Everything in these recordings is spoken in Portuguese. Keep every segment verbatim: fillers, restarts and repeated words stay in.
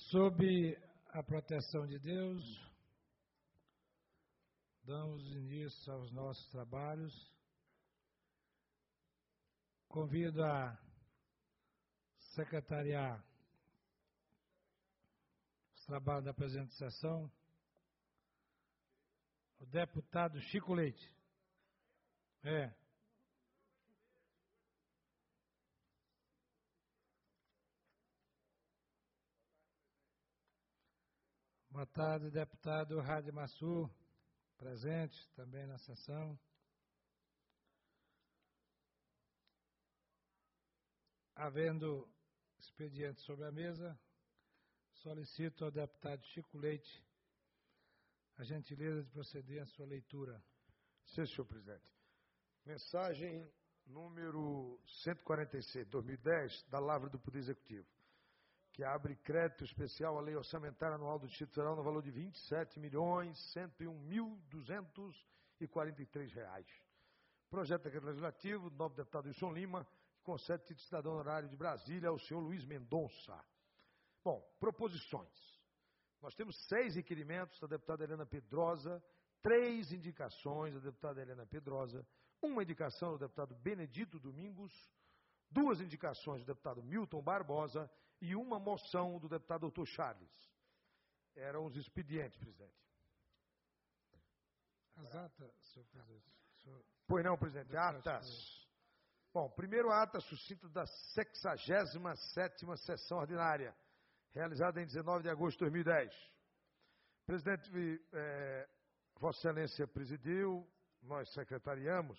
Sob a proteção de Deus, damos início aos nossos trabalhos. Convido a secretariar os trabalhos da presente sessão o deputado Chico Leite. É. Boa tarde, deputado Hadi Mansur, presente também na sessão. Havendo expediente sobre a mesa, solicito ao deputado Chico Leite a gentileza de proceder à sua leitura. Sim, senhor presidente. Mensagem número cento e quarenta e seis, dois mil e dez, da Lavra do Poder Executivo, que abre crédito especial à Lei Orçamentária Anual do Distrito Federal no valor de vinte e sete milhões, cento e um mil, duzentos e quarenta e três reais. Projeto de decreto legislativo do novo deputado Wilson Lima, que concede título de cidadão honorário de Brasília ao senhor Luiz Mendonça. Bom, proposições. Nós temos seis requerimentos da deputada Helena Pedrosa, três indicações da deputada Helena Pedrosa, uma indicação do deputado Benedito Domingos, duas indicações do deputado Milton Barbosa e uma moção do deputado doutor Charles. Eram os expedientes, presidente. As atas, senhor presidente. Senhor... Pois não, presidente, atas. Bom, primeiro ata sucinta da sexagésima sétima sessão ordinária, realizada em dezenove de agosto de dois mil e dez. Presidente, é, Vossa Excelência presidiu, nós secretariamos,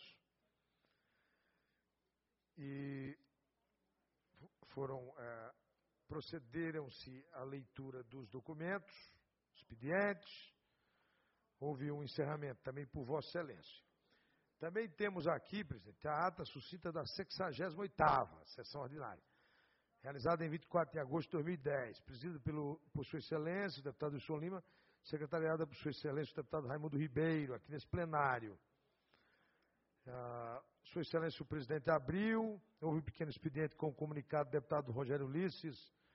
e foram, é, procederam-se à leitura dos documentos, expedientes, houve um encerramento também por Vossa Excelência. Também temos aqui, presidente, a ata sucinta da sexagésima oitava sessão ordinária, realizada em vinte e quatro de agosto de dois mil e dez, presidida pelo, por Sua Excelência, o deputado Wilson Lima, secretariada por Sua Excelência, o deputado Raimundo Ribeiro, aqui nesse plenário. Ah, Sua Excelência, o presidente abriu, houve um pequeno expediente com o comunicado do deputado Rogério Ulisses,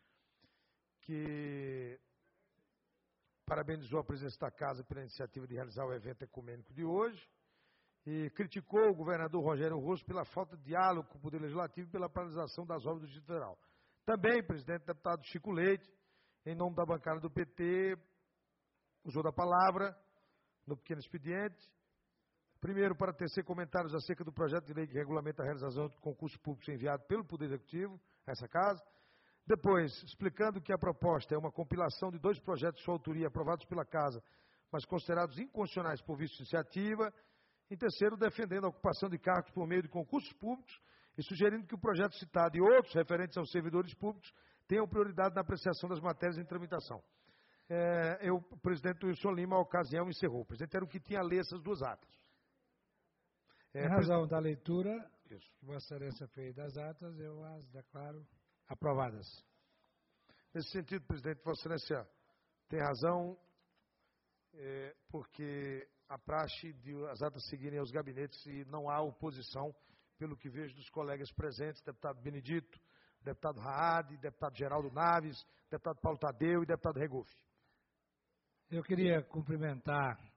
que parabenizou a presidência da Casa pela iniciativa de realizar o evento ecumênico de hoje, e criticou o governador Rogério Rosso pela falta de diálogo com o Poder Legislativo e pela paralisação das obras do Distrito Federal. Também, presidente, deputado Chico Leite, em nome da bancada do P T, usou da palavra no pequeno expediente. Primeiro, para tecer comentários acerca do projeto de lei que regulamenta a realização de concursos públicos enviado pelo Poder Executivo a essa Casa. Depois, explicando que a proposta é uma compilação de dois projetos de sua autoria aprovados pela Casa, mas considerados inconstitucionais por vício de iniciativa. Em terceiro, defendendo a ocupação de cargos por meio de concursos públicos e sugerindo que o projeto citado e outros referentes aos servidores públicos tenham prioridade na apreciação das matérias em tramitação. É, eu, o presidente Wilson Lima, a ocasião, encerrou. O presidente era o que tinha a ler essas duas atas. É, em razão da leitura, isso, que Vossa Excelência fez das atas, eu as declaro aprovadas. Nesse sentido, presidente, Vossa Excelência tem razão, é, porque a praxe de as atas seguirem aos gabinetes e não há oposição, pelo que vejo dos colegas presentes, deputado Benedito, deputado Raad, deputado Geraldo Naves, deputado Paulo Tadeu e deputado Regofe. Eu queria cumprimentar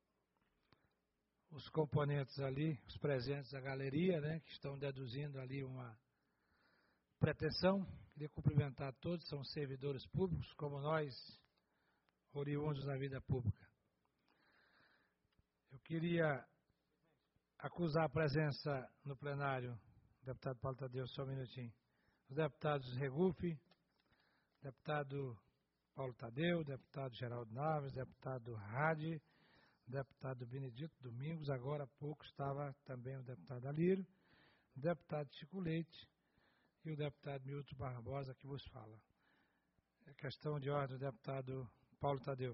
os componentes ali, os presentes da galeria, né, que estão deduzindo ali uma pretensão. Queria cumprimentar todos, são servidores públicos, como nós, oriundos da vida pública. Eu queria acusar a presença no plenário, deputado Paulo Tadeu, só um minutinho, os deputados Regufe, deputado Paulo Tadeu, deputado Geraldo Naves, deputado Hadi, deputado Benedito Domingos, agora há pouco estava também o deputado Alírio, o deputado Chico Leite e o deputado Milton Barbosa, que vos fala. É questão de ordem, o deputado Paulo Tadeu.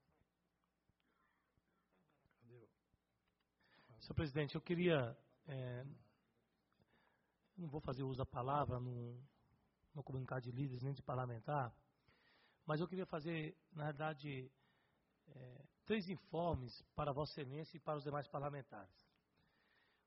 Senhor presidente, eu queria, é, não vou fazer uso da palavra no, no comunicado de líderes nem de parlamentar, mas eu queria fazer, na verdade, é, três informes para Vossa Excelência e para os demais parlamentares.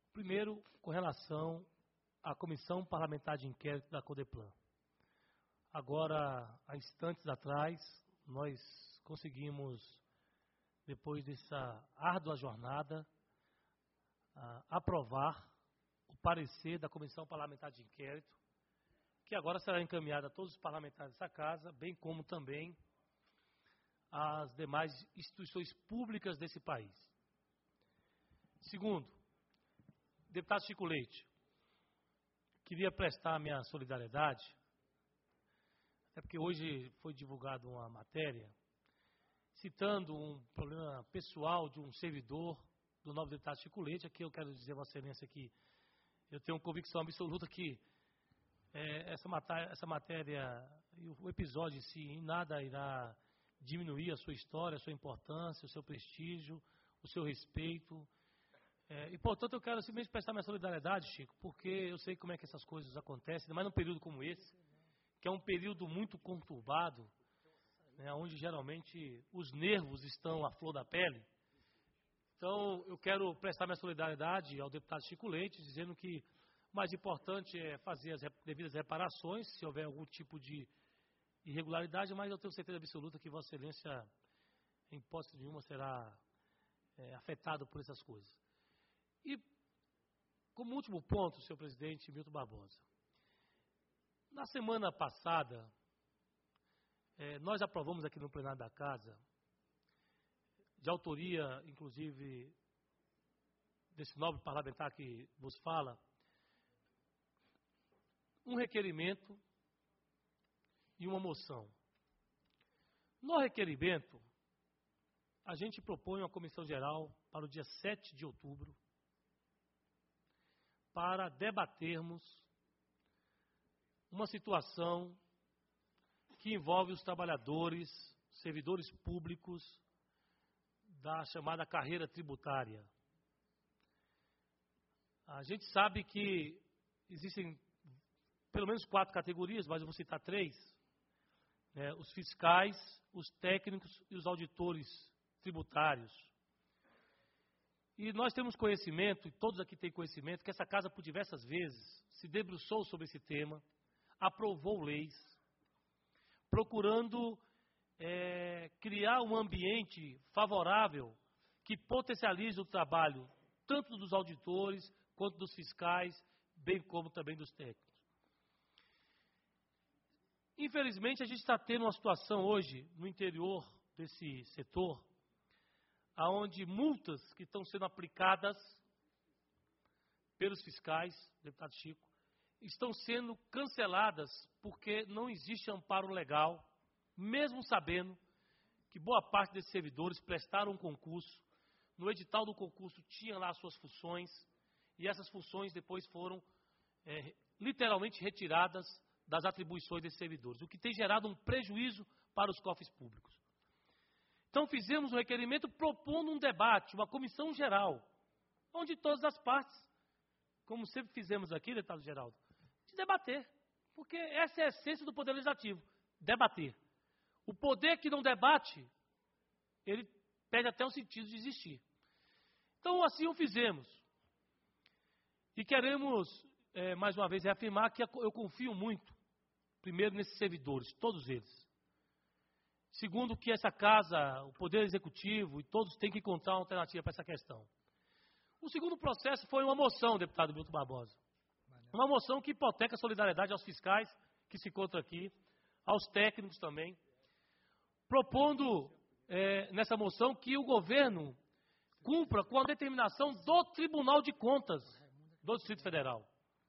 Primeiro, com relação à Comissão Parlamentar de Inquérito da CODEPLAN. agora, há instantes atrás, nós conseguimos, depois dessa árdua jornada, uh, aprovar o parecer da Comissão Parlamentar de Inquérito, que agora será encaminhada a todos os parlamentares dessa casa, bem como também às demais instituições públicas desse país. Segundo, deputado Chico Leite, queria prestar minha solidariedade, até porque hoje foi divulgada uma matéria citando um problema pessoal de um servidor do novo deputado Chico Leite. Aqui eu quero dizer a Vossa Excelência que eu tenho convicção absoluta que é, essa, matéria, essa matéria e o episódio em si em nada irá diminuir a sua história, a sua importância, o seu prestígio, o seu respeito. É, e, portanto, eu quero simplesmente prestar minha solidariedade, Chico, porque eu sei como é que essas coisas acontecem, ainda mais num período como esse, que é um período muito conturbado, né, onde geralmente os nervos estão à flor da pele. Então, eu quero prestar minha solidariedade ao deputado Chico Leite, dizendo que o mais importante é fazer as devidas reparações, se houver algum tipo de irregularidade, mas eu tenho certeza absoluta que Vossa Excelência, em hipótese nenhuma, será é, afetado por essas coisas. E, como último ponto, senhor presidente Milton Barbosa, na semana passada, é, nós aprovamos aqui no plenário da Casa, de autoria, inclusive, desse nobre parlamentar que vos fala, um requerimento e uma moção. No requerimento, a gente propõe uma comissão geral para o dia sete de outubro, para debatermos uma situação que envolve os trabalhadores, servidores públicos da chamada carreira tributária. A gente sabe que existem pelo menos quatro categorias, mas eu vou citar três, né, os fiscais, os técnicos e os auditores tributários. E nós temos conhecimento, e todos aqui têm conhecimento, que essa casa por diversas vezes se debruçou sobre esse tema, aprovou leis, procurando é, criar um ambiente favorável que potencialize o trabalho tanto dos auditores quanto dos fiscais, bem como também dos técnicos. Infelizmente, a gente está tendo uma situação hoje no interior desse setor, onde multas que estão sendo aplicadas pelos fiscais, deputado Chico, estão sendo canceladas porque não existe amparo legal, mesmo sabendo que boa parte desses servidores prestaram um concurso, no edital do concurso tinha lá as suas funções, e essas funções depois foram é, literalmente retiradas das atribuições desses servidores, o que tem gerado um prejuízo para os cofres públicos. Então fizemos um requerimento propondo um debate, uma comissão geral, onde todas as partes, como sempre fizemos aqui, deputado Geraldo, de debater, porque essa é a essência do Poder Legislativo, debater. O poder que não debate, ele perde até o sentido de existir. Então assim o fizemos. E queremos, é, mais uma vez, reafirmar que eu confio muito, primeiro, nesses servidores, todos eles. Segundo, que essa casa, o Poder Executivo e todos têm que encontrar uma alternativa para essa questão. O segundo processo foi uma moção, deputado Milton Barbosa. Uma moção que hipoteca a solidariedade aos fiscais que se encontram aqui, aos técnicos também, propondo é, nessa moção que o governo cumpra com a determinação do Tribunal de Contas do Distrito Federal.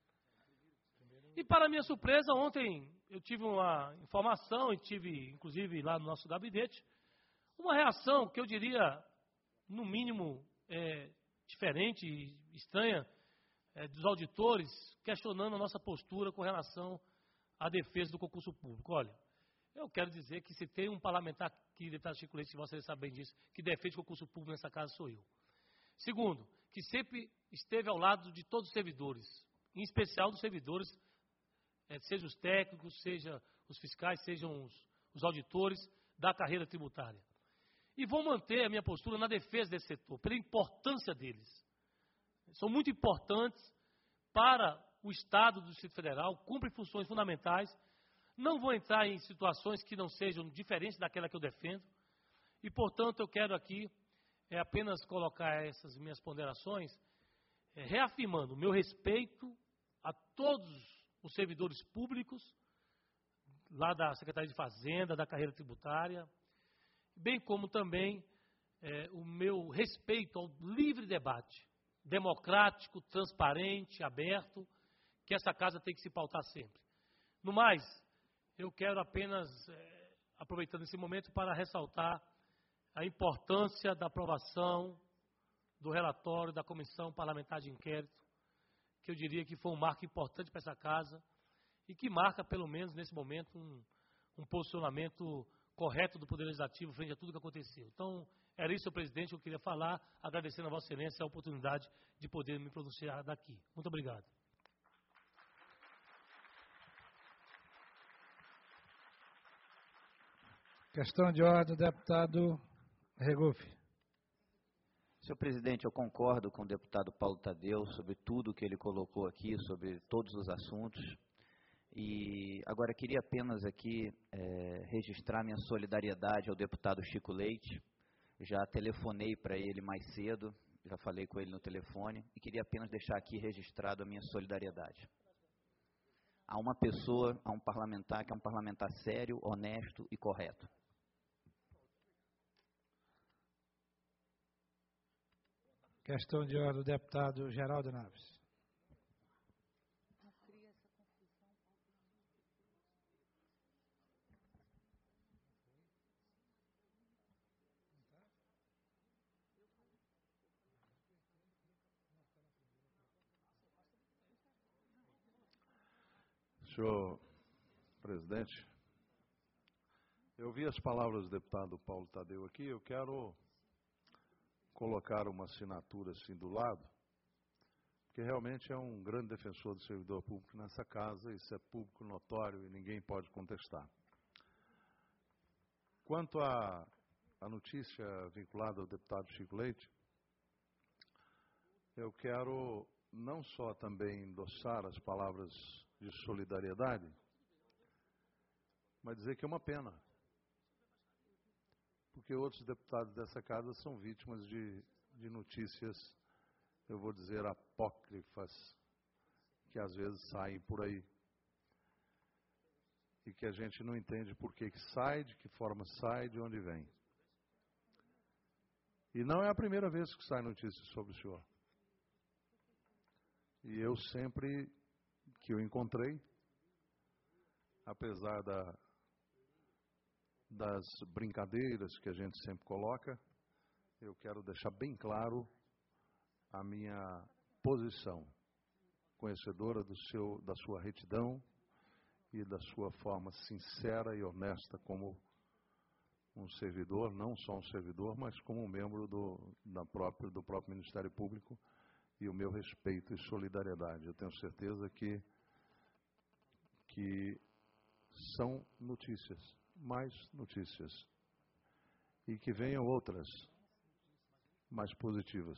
E, para minha surpresa, ontem eu tive uma informação, e tive, inclusive, lá no nosso gabinete, uma reação que eu diria, no mínimo, é, diferente e estranha, é, dos auditores, questionando a nossa postura com relação à defesa do concurso público. Olha, eu quero dizer que se tem um parlamentar que, deputado Chico Leite, se vocês sabem disso, que defende o concurso público nessa casa, sou eu. Segundo, que sempre esteve ao lado de todos os servidores, em especial dos servidores, É, seja os técnicos, seja os fiscais, sejam os, os auditores da carreira tributária. E vou manter a minha postura na defesa desse setor, pela importância deles. São muito importantes para o Estado do Distrito Federal, cumprem funções fundamentais, Não vou entrar em situações que não sejam diferentes daquela que eu defendo. E, portanto, eu quero aqui é, apenas colocar essas minhas ponderações, é, reafirmando o meu respeito a todos os servidores públicos, lá da Secretaria de Fazenda, da carreira tributária, bem como também é, o meu respeito ao livre debate, democrático, transparente, aberto, que essa casa tem que se pautar sempre. No mais, eu quero apenas, é, aproveitando esse momento, para ressaltar a importância da aprovação do relatório da Comissão Parlamentar de Inquérito, que eu diria que foi um marco importante para essa casa e que marca, pelo menos nesse momento, um, um posicionamento correto do Poder Legislativo frente a tudo que aconteceu. Então, era isso, senhor presidente, que eu queria falar, agradecendo a Vossa Excelência a oportunidade de poder me pronunciar daqui. Muito obrigado. Questão de ordem, deputado Regufe. Senhor presidente, eu concordo com o deputado Paulo Tadeu sobre tudo que ele colocou aqui, sobre todos os assuntos. E agora queria apenas aqui é, registrar minha solidariedade ao deputado Chico Leite. Já telefonei para ele mais cedo, já falei com ele no telefone, e queria apenas deixar aqui registrado a minha solidariedade. Há uma pessoa, há um parlamentar que é um parlamentar sério, honesto e correto. Questão de ordem do deputado Geraldo Naves. Senhor presidente, eu vi as palavras do deputado Paulo Tadeu aqui, eu quero colocar uma assinatura assim do lado, porque realmente é um grande defensor do servidor público nessa casa, isso é público notório e ninguém pode contestar. Quanto à, à notícia vinculada ao deputado Chico Leite, eu quero não só também endossar as palavras de solidariedade, mas dizer que é uma pena, porque outros deputados dessa casa são vítimas de, de notícias, eu vou dizer, apócrifas, que às vezes saem por aí. E que a gente não entende por que que sai, de que forma sai, de onde vem. E não é a primeira vez que sai notícia sobre o senhor. E eu sempre que o encontrei, apesar da... das brincadeiras que a gente sempre coloca, eu quero deixar bem claro a minha posição, conhecedora do seu, da sua retidão e da sua forma sincera e honesta como um servidor, não só um servidor, mas como um membro do, da própria, do próprio Ministério Público, e o meu respeito e solidariedade. Eu tenho certeza que, que são notícias, mais notícias, e que venham outras mais positivas.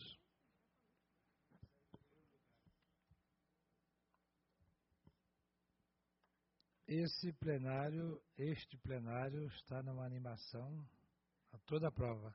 Esse plenário, este plenário está numa animação a toda prova.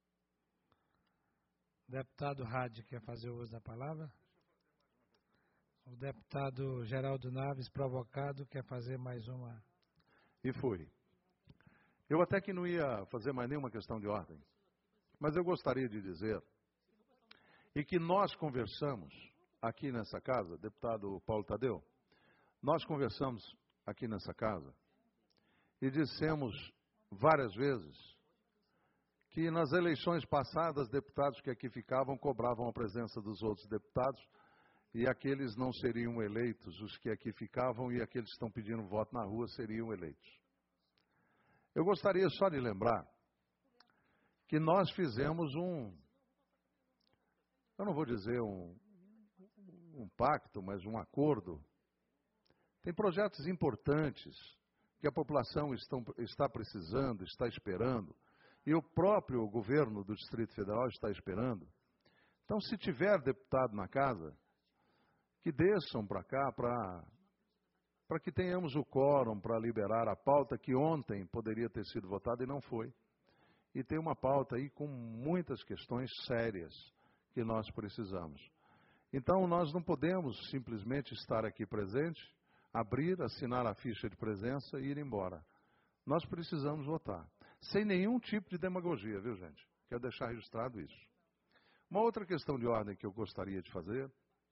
O deputado Hadi quer fazer o uso da palavra? O deputado Geraldo Naves, provocado, quer fazer mais uma. E foi. Eu até que não ia fazer mais nenhuma questão de ordem, mas eu gostaria de dizer, e que nós conversamos aqui nessa casa, deputado Paulo Tadeu, nós conversamos aqui nessa casa e dissemos várias vezes que nas eleições passadas, deputados que aqui ficavam cobravam a presença dos outros deputados e aqueles não seriam eleitos, os que aqui ficavam e aqueles que estão pedindo voto na rua seriam eleitos. Eu gostaria só de lembrar que nós fizemos um, eu não vou dizer um, um pacto, mas um acordo. Tem projetos importantes que a população estão, está precisando, está esperando, e o próprio governo do Distrito Federal está esperando. Então, se tiver deputado na casa, que desçam para cá para para que tenhamos o quórum para liberar a pauta que ontem poderia ter sido votada e não foi. E tem uma pauta aí com muitas questões sérias que nós precisamos. Então, nós não podemos simplesmente estar aqui presente, abrir, assinar a ficha de presença e ir embora. Nós precisamos votar. Sem nenhum tipo de demagogia, viu, gente? Quero deixar registrado isso. Uma outra questão de ordem que eu gostaria de fazer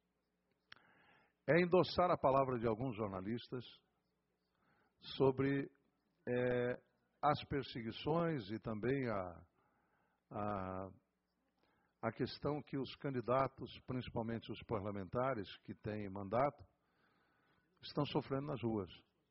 é endossar a palavra de alguns jornalistas sobre é, as perseguições e também a, a, a questão que os candidatos, principalmente os parlamentares que têm mandato, estão sofrendo nas ruas.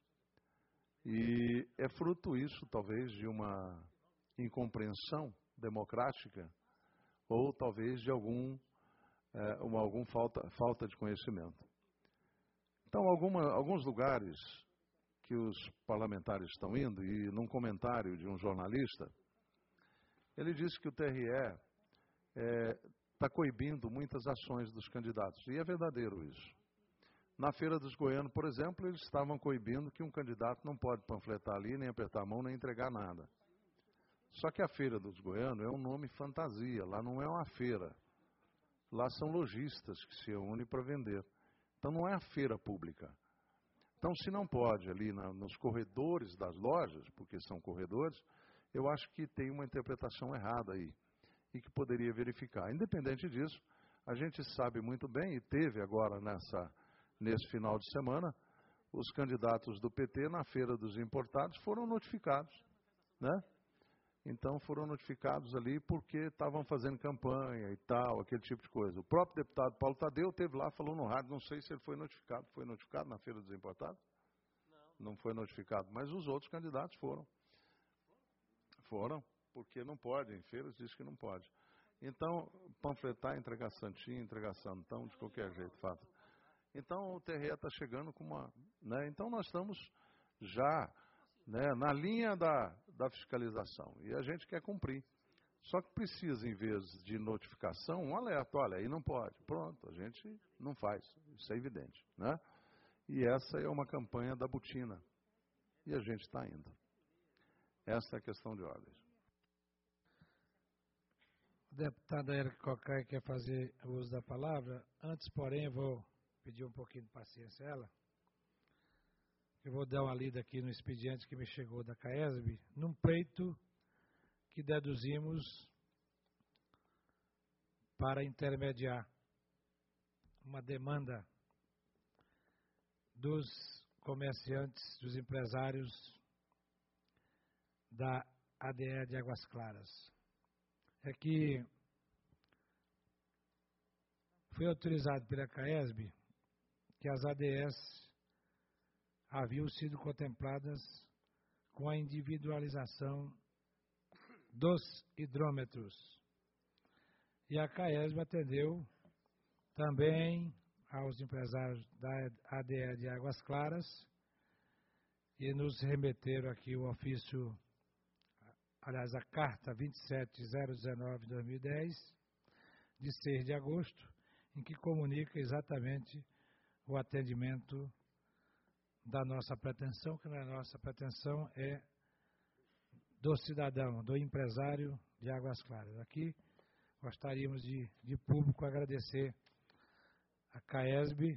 E é fruto isso, talvez, de uma incompreensão democrática ou talvez de algum, é, uma algum falta, falta de conhecimento. Então, alguma, alguns lugares que os parlamentares estão indo, e num comentário de um jornalista, ele disse que o T R E está é, coibindo muitas ações dos candidatos. E é verdadeiro isso. Na Feira dos Goianos, por exemplo, eles estavam coibindo que um candidato não pode panfletar ali, nem apertar a mão, nem entregar nada. Só que a Feira dos Goianos é um nome fantasia, lá não é uma feira. Lá são lojistas que se unem para vender. Então não é a feira pública. Então se não pode ali na, nos corredores das lojas, porque são corredores, eu acho que tem uma interpretação errada aí e que poderia verificar. Independente disso, a gente sabe muito bem, e teve agora nessa, nesse final de semana, os candidatos do P T na Feira dos Importados foram notificados, né? Então foram notificados ali porque estavam fazendo campanha e tal, aquele tipo de coisa. O próprio deputado Paulo Tadeu esteve lá, falou no rádio, não sei se ele foi notificado. Foi notificado na Feira dos Importados? Não. Não foi notificado, mas os outros candidatos foram. Foram, porque não pode, em feiras diz que não pode. Então, panfletar, entregar santinho, entregar santão, de qualquer jeito, fato. Então o T R E está chegando com uma... Né, então nós estamos já... Né, na linha da, da fiscalização, e a gente quer cumprir. Só que precisa, em vez de notificação, um alerta, olha, aí não pode. Pronto, a gente não faz, isso é evidente, né? E essa é uma campanha da botina, e a gente está indo. Essa é a questão de ordens. O deputado Érico Cocai quer fazer o uso da palavra. Antes, porém, eu vou pedir um pouquinho de paciência a ela. Eu vou dar uma lida aqui no expediente que me chegou da CAESB, num pleito que deduzimos para intermediar uma demanda dos comerciantes, dos empresários da A D E de Águas Claras. É que foi autorizado pela CAESB que as A D Es haviam sido contempladas com a individualização dos hidrômetros. E a CAESB atendeu também aos empresários da A D E de Águas Claras e nos remeteram aqui o ofício, aliás, a carta vinte e sete mil dezenove de dois mil e dez, de seis de agosto, em que comunica exatamente o atendimento da nossa pretensão, que não é nossa pretensão, é do cidadão, do empresário de Águas Claras. Aqui gostaríamos de, de público agradecer a CAESB,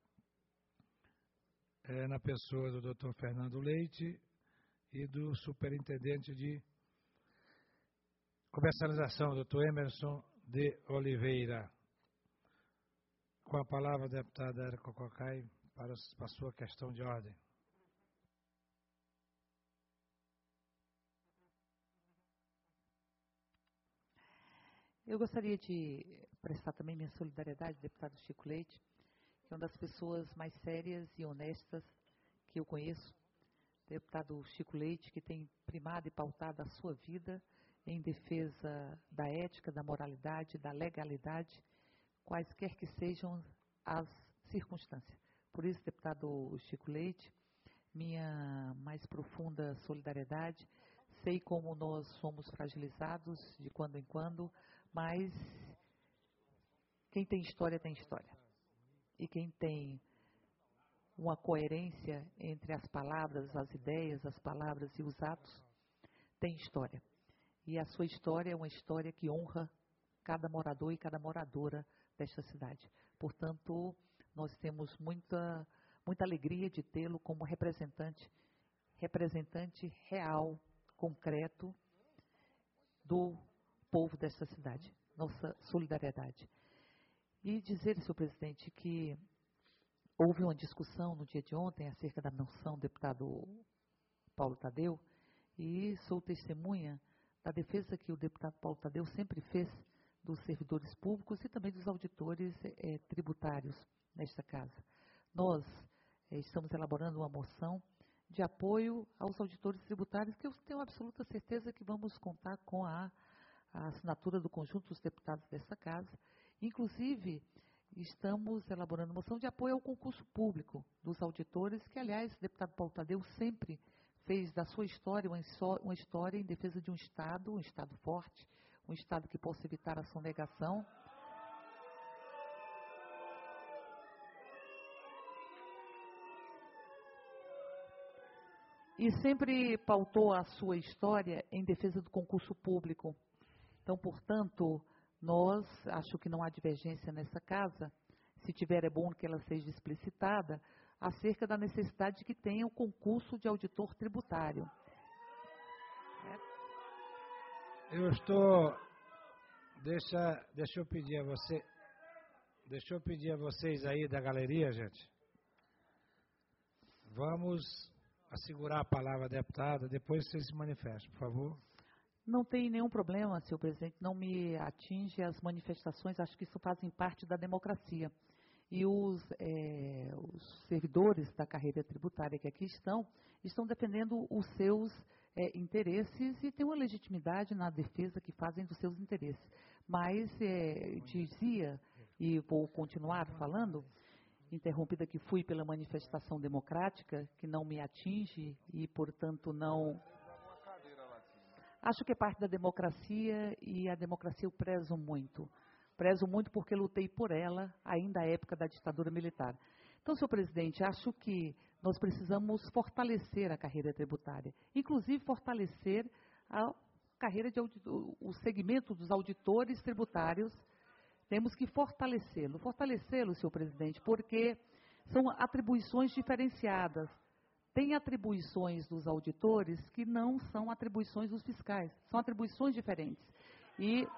é, na pessoa do doutor Fernando Leite e do superintendente de comercialização, doutor Emerson de Oliveira. Com a palavra, deputada Érico Cocai, para a sua questão de ordem. Eu gostaria de prestar também minha solidariedade ao deputado Chico Leite, que é uma das pessoas mais sérias e honestas que eu conheço. Deputado Chico Leite, que tem primado e pautado a sua vida em defesa da ética, da moralidade, da legalidade, quaisquer que sejam as circunstâncias. Por isso, deputado Chico Leite, minha mais profunda solidariedade. Sei como nós somos fragilizados de quando em quando, mas quem tem história tem história. E quem tem uma coerência entre as palavras, as ideias, as palavras e os atos, tem história. E a sua história é uma história que honra cada morador e cada moradora desta cidade. Portanto, nós temos muita, muita alegria de tê-lo como representante, representante real, concreto, do povo desta cidade. Nossa solidariedade. E dizer, senhor presidente, que houve uma discussão no dia de ontem acerca da moção do deputado Paulo Tadeu, e sou testemunha da defesa que o deputado Paulo Tadeu sempre fez dos servidores públicos e também dos auditores eh, tributários nesta casa. Nós eh, estamos elaborando uma moção de apoio aos auditores tributários, que eu tenho absoluta certeza que vamos contar com a, a assinatura do conjunto dos deputados desta casa. Inclusive, estamos elaborando moção de apoio ao concurso público dos auditores, que, aliás, o deputado Paulo Tadeu sempre fez da sua história uma, uma história em defesa de um Estado, um Estado forte, um Estado que possa evitar a sonegação. E sempre pautou a sua história em defesa do concurso público. Então, portanto, nós, acho que não há divergência nessa casa, se tiver é bom que ela seja explicitada, acerca da necessidade de que tenha o concurso de auditor tributário. Eu estou, deixa, deixa eu pedir a você, deixa eu pedir a vocês aí da galeria, gente, vamos assegurar a palavra, deputada, depois vocês se manifestem, por favor. Não tem nenhum problema, senhor presidente, não me atinge as manifestações, acho que isso fazem parte da democracia. E os, é, os servidores da carreira tributária que aqui estão, estão defendendo os seus é, interesses e têm uma legitimidade na defesa que fazem dos seus interesses. Mas é, dizia, e vou continuar falando, interrompida que fui pela manifestação democrática, que não me atinge e, portanto, não... Acho que é parte da democracia e a democracia eu prezo muito. Prezo muito porque lutei por ela ainda à época da ditadura militar. Então, senhor presidente, acho que nós precisamos fortalecer a carreira tributária, inclusive fortalecer a carreira de auditor, o segmento dos auditores tributários. Temos que fortalecê-lo. Fortalecê-lo, senhor presidente, porque são atribuições diferenciadas. Tem atribuições dos auditores que não são atribuições dos fiscais, são atribuições diferentes. E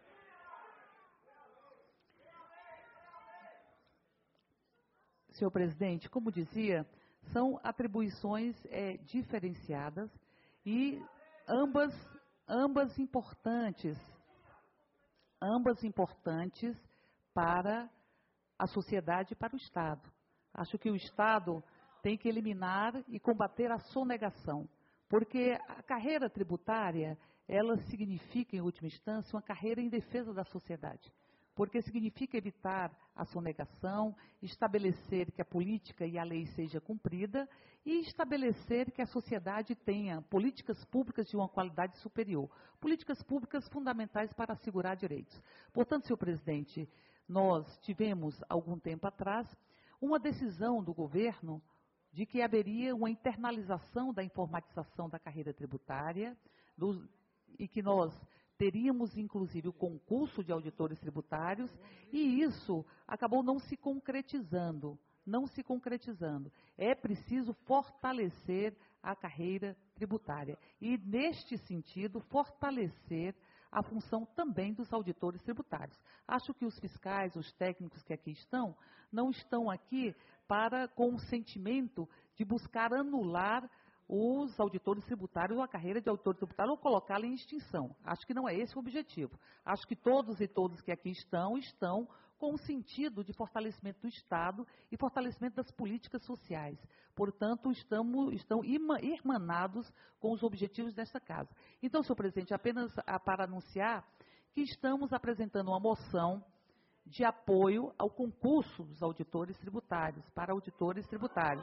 senhor presidente, como dizia, são atribuições é, diferenciadas e ambas, ambas importantes, ambas importantes para a sociedade e para o Estado. Acho que o Estado tem que eliminar e combater a sonegação, porque a carreira tributária, ela significa, em última instância, uma carreira em defesa da sociedade. Porque significa evitar a sonegação, estabelecer que a política e a lei seja cumprida e estabelecer que a sociedade tenha políticas públicas de uma qualidade superior, políticas públicas fundamentais para assegurar direitos. Portanto, senhor presidente, nós tivemos, algum tempo atrás, uma decisão do governo de que haveria uma internalização da informatização da carreira tributária do, e que nós teríamos, inclusive, o concurso de auditores tributários, e isso acabou não se concretizando, não se concretizando. É preciso fortalecer a carreira tributária e, neste sentido, fortalecer a função também dos auditores tributários. Acho que os fiscais, os técnicos que aqui estão, não estão aqui para com o sentimento de buscar anular os auditores tributários ou a carreira de auditor tributário ou colocá-la em extinção. Acho que não é esse o objetivo. Acho que todos e todas que aqui estão, estão com o sentido de fortalecimento do Estado e fortalecimento das políticas sociais. Portanto, estamos, estão irmanados com os objetivos desta casa. Então, senhor presidente, apenas para anunciar que estamos apresentando uma moção de apoio ao concurso dos auditores tributários, para auditores tributários,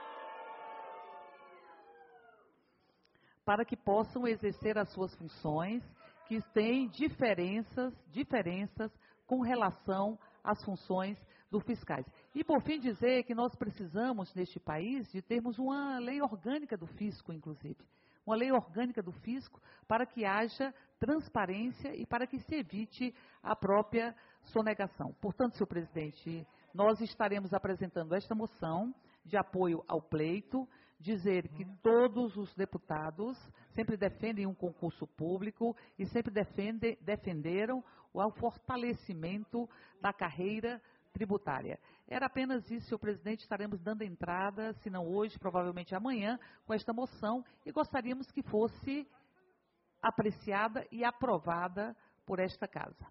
para que possam exercer as suas funções, que têm diferenças, diferenças com relação às funções dos fiscais. E, por fim, dizer que nós precisamos, neste país, de termos uma lei orgânica do fisco, inclusive. Uma lei orgânica do fisco para que haja transparência e para que se evite a própria sonegação. Portanto, senhor presidente, nós estaremos apresentando esta moção de apoio ao pleito, dizer que todos os deputados sempre defendem um concurso público e sempre defende, defenderam o fortalecimento da carreira tributária. Era apenas isso, senhor presidente, estaremos dando entrada, se não hoje, provavelmente amanhã, com esta moção e gostaríamos que fosse apreciada e aprovada por esta casa.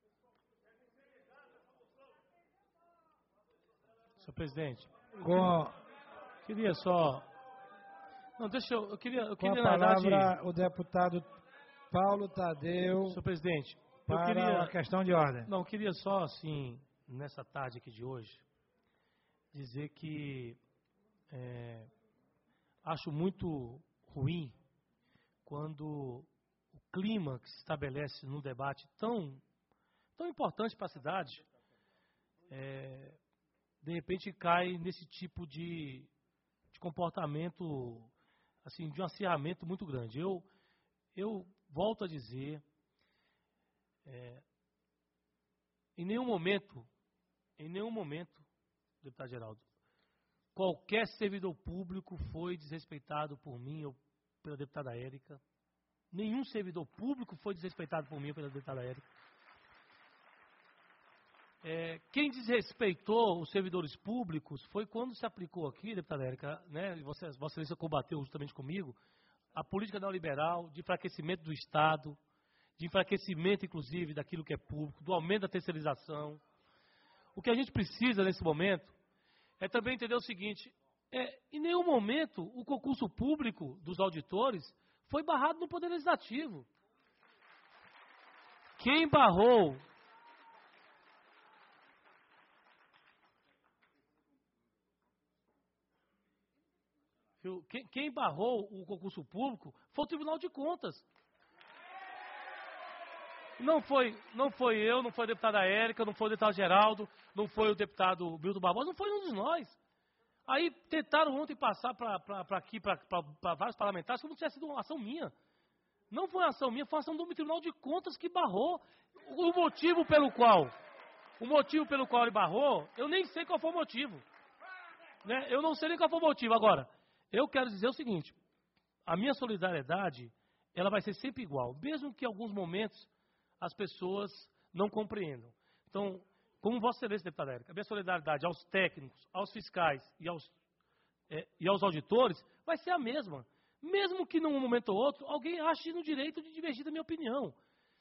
Senhor presidente, Com, queria só... Não, deixa eu... eu queria, eu com a queria, na verdade... palavra, o deputado Paulo Tadeu Senhor presidente, eu para queria... a questão de ordem. Não, eu queria só, assim, nessa tarde aqui de hoje, dizer que é, acho muito ruim quando o clima que se estabelece num debate tão, tão importante para a cidade, é, de repente cai nesse tipo de, de comportamento, assim, de um acirramento muito grande. Eu, eu volto a dizer, é, em nenhum momento, em nenhum momento, deputado Geraldo, qualquer servidor público foi desrespeitado por mim ou pela deputada Érica. Nenhum servidor público foi desrespeitado por mim ou pela deputada Érica. É, quem desrespeitou os servidores públicos foi quando se aplicou aqui, deputada Érica, né, Vossa Excelência combateu justamente comigo, a política neoliberal de enfraquecimento do Estado, de enfraquecimento, inclusive, daquilo que é público, do aumento da terceirização. O que a gente precisa nesse momento é também entender o seguinte, é, em nenhum momento o concurso público dos auditores foi barrado no Poder Legislativo. Quem barrou... Quem, quem barrou o concurso público foi o Tribunal de Contas. Não foi, não foi eu, não foi a deputada Érica, não foi o deputado Geraldo, não foi o deputado Milton Barbosa, não foi um de nós. Aí tentaram ontem passar para aqui, para vários parlamentares, como se tivesse sido uma ação minha. Não foi uma ação minha, foi uma ação do Tribunal de Contas que barrou. O motivo pelo qual, o motivo pelo qual ele barrou, eu nem sei qual foi o motivo. Né? Eu não sei nem qual foi o motivo. Agora, eu quero dizer o seguinte, a minha solidariedade, ela vai ser sempre igual, mesmo que em alguns momentos as pessoas não compreendam. Então, como Vossa Excelência, deputada Érica, a minha solidariedade aos técnicos, aos fiscais e aos, é, e aos auditores vai ser a mesma. Mesmo que num momento ou outro, alguém ache no direito de divergir da minha opinião.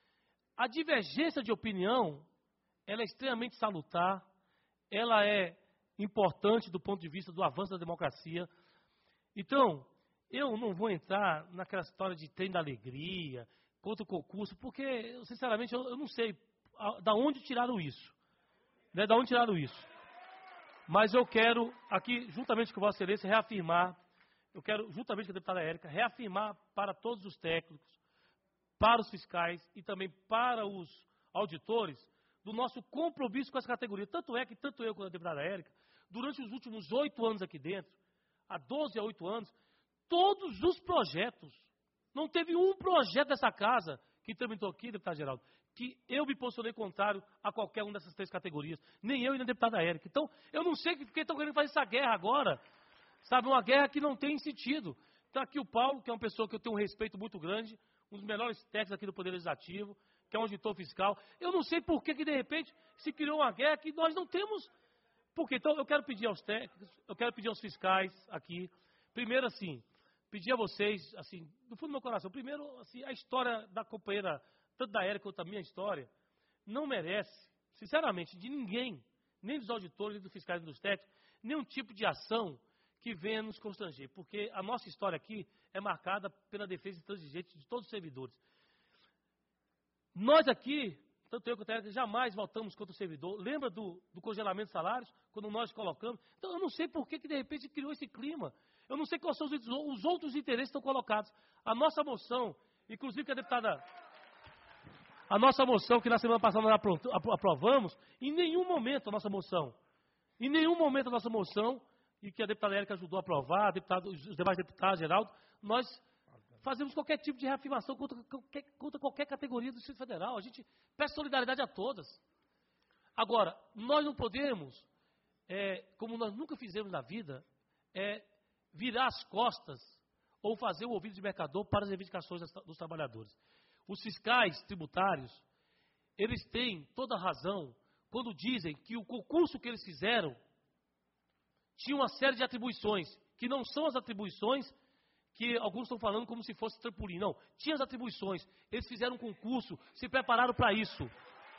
A divergência de opinião, ela é extremamente salutar, ela é importante do ponto de vista do avanço da democracia. Então, eu não vou entrar naquela história de trem da alegria, contra o concurso, porque, sinceramente, eu, eu não sei a, da onde tiraram isso. Né, da onde tiraram isso. Mas eu quero, aqui, juntamente com Vossa Excelência, reafirmar, eu quero, juntamente com a deputada Érica, reafirmar para todos os técnicos, para os fiscais e também para os auditores, do nosso compromisso com essa categoria. Tanto é que, tanto eu quanto a deputada Érica, durante os últimos oito anos aqui dentro, há doze a oito anos, todos os projetos, não teve um projeto dessa casa que tramitou aqui, deputado Geraldo, que eu me posicionei contrário a qualquer uma dessas três categorias, nem eu e nem a deputada Érica. Então, eu não sei porque estão querendo fazer essa guerra agora, sabe, uma guerra que não tem sentido. Está aqui o Paulo, que é uma pessoa que eu tenho um respeito muito grande, um dos melhores técnicos aqui do Poder Legislativo, que é um auditor fiscal. Eu não sei por que, que de repente, se criou uma guerra que nós não temos. Porque, então, eu quero pedir aos técnicos, eu quero pedir aos fiscais aqui, primeiro assim, pedir a vocês, assim, do fundo do meu coração, primeiro, assim, a história da companheira, tanto da Érica quanto da minha história, não merece, sinceramente, de ninguém, nem dos auditores, nem dos fiscais, nem dos técnicos, nenhum tipo de ação que venha nos constranger, porque a nossa história aqui é marcada pela defesa intransigente de todos os servidores. Nós aqui, tanto eu quanto a Érica, jamais voltamos contra o servidor. Lembra do, do congelamento de salários, quando nós colocamos? Então, eu não sei por que, que de repente, criou esse clima. Eu não sei quais são os, os outros interesses que estão colocados. A nossa moção, inclusive que a deputada... A nossa moção, que na semana passada nós aprovamos, em nenhum momento a nossa moção Em nenhum momento da nossa moção, e que a deputada Érica ajudou a aprovar, deputado, os demais deputados, Geraldo, nós fazemos qualquer tipo de reafirmação contra qualquer, contra qualquer categoria do Distrito Federal. A gente peça solidariedade a todas. Agora, nós não podemos, é, como nós nunca fizemos na vida, é, virar as costas ou fazer o ouvido de mercador para as reivindicações das, dos trabalhadores. Os fiscais tributários, eles têm toda a razão quando dizem que o concurso que eles fizeram tinha uma série de atribuições, que não são as atribuições que alguns estão falando como se fosse trampolim. Não, tinha as atribuições. Eles fizeram um concurso, se prepararam para isso.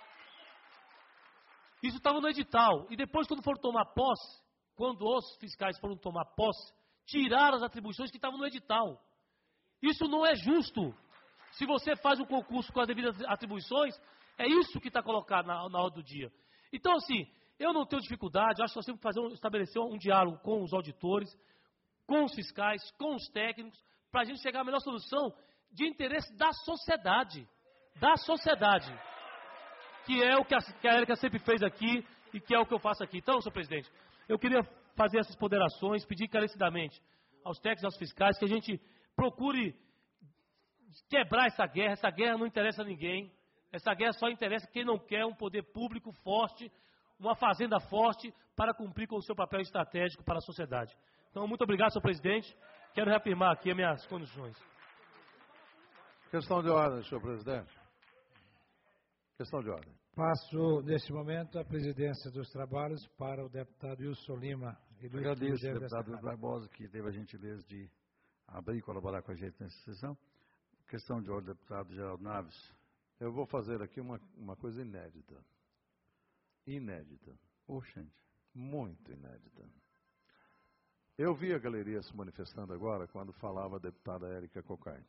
Isso estava no edital. E depois, quando foram tomar posse, quando os fiscais foram tomar posse, tiraram as atribuições que estavam no edital. Isso não é justo. Se você faz um concurso com as devidas atribuições, é isso que está colocado na, na hora do dia. Então, assim, eu não tenho dificuldade, acho que nós temos que fazer um, estabelecer um diálogo com os auditores, com os fiscais, com os técnicos, para a gente chegar à melhor solução de interesse da sociedade. Da sociedade. Que é o que a, que a Érica sempre fez aqui e que é o que eu faço aqui. Então, senhor presidente, eu queria fazer essas ponderações, pedir encarecidamente aos técnicos e aos fiscais que a gente procure quebrar essa guerra. Essa guerra não interessa a ninguém. Essa guerra só interessa quem não quer um poder público forte, uma fazenda forte para cumprir com o seu papel estratégico para a sociedade. Então, muito obrigado, senhor presidente. Quero reafirmar aqui as minhas condições. Questão de ordem, senhor presidente. Questão de ordem. Passo, neste momento, a presidência dos trabalhos para o deputado Wilson Lima. Agradeço ao deputado Barbosa, que teve a gentileza de abrir e colaborar com a gente nessa sessão. Questão de ordem, deputado Geraldo Naves. Eu vou fazer aqui uma, uma coisa inédita. Inédita. Oxente. Muito inédita. Eu vi a galeria se manifestando agora quando falava a deputada Érica Cocai.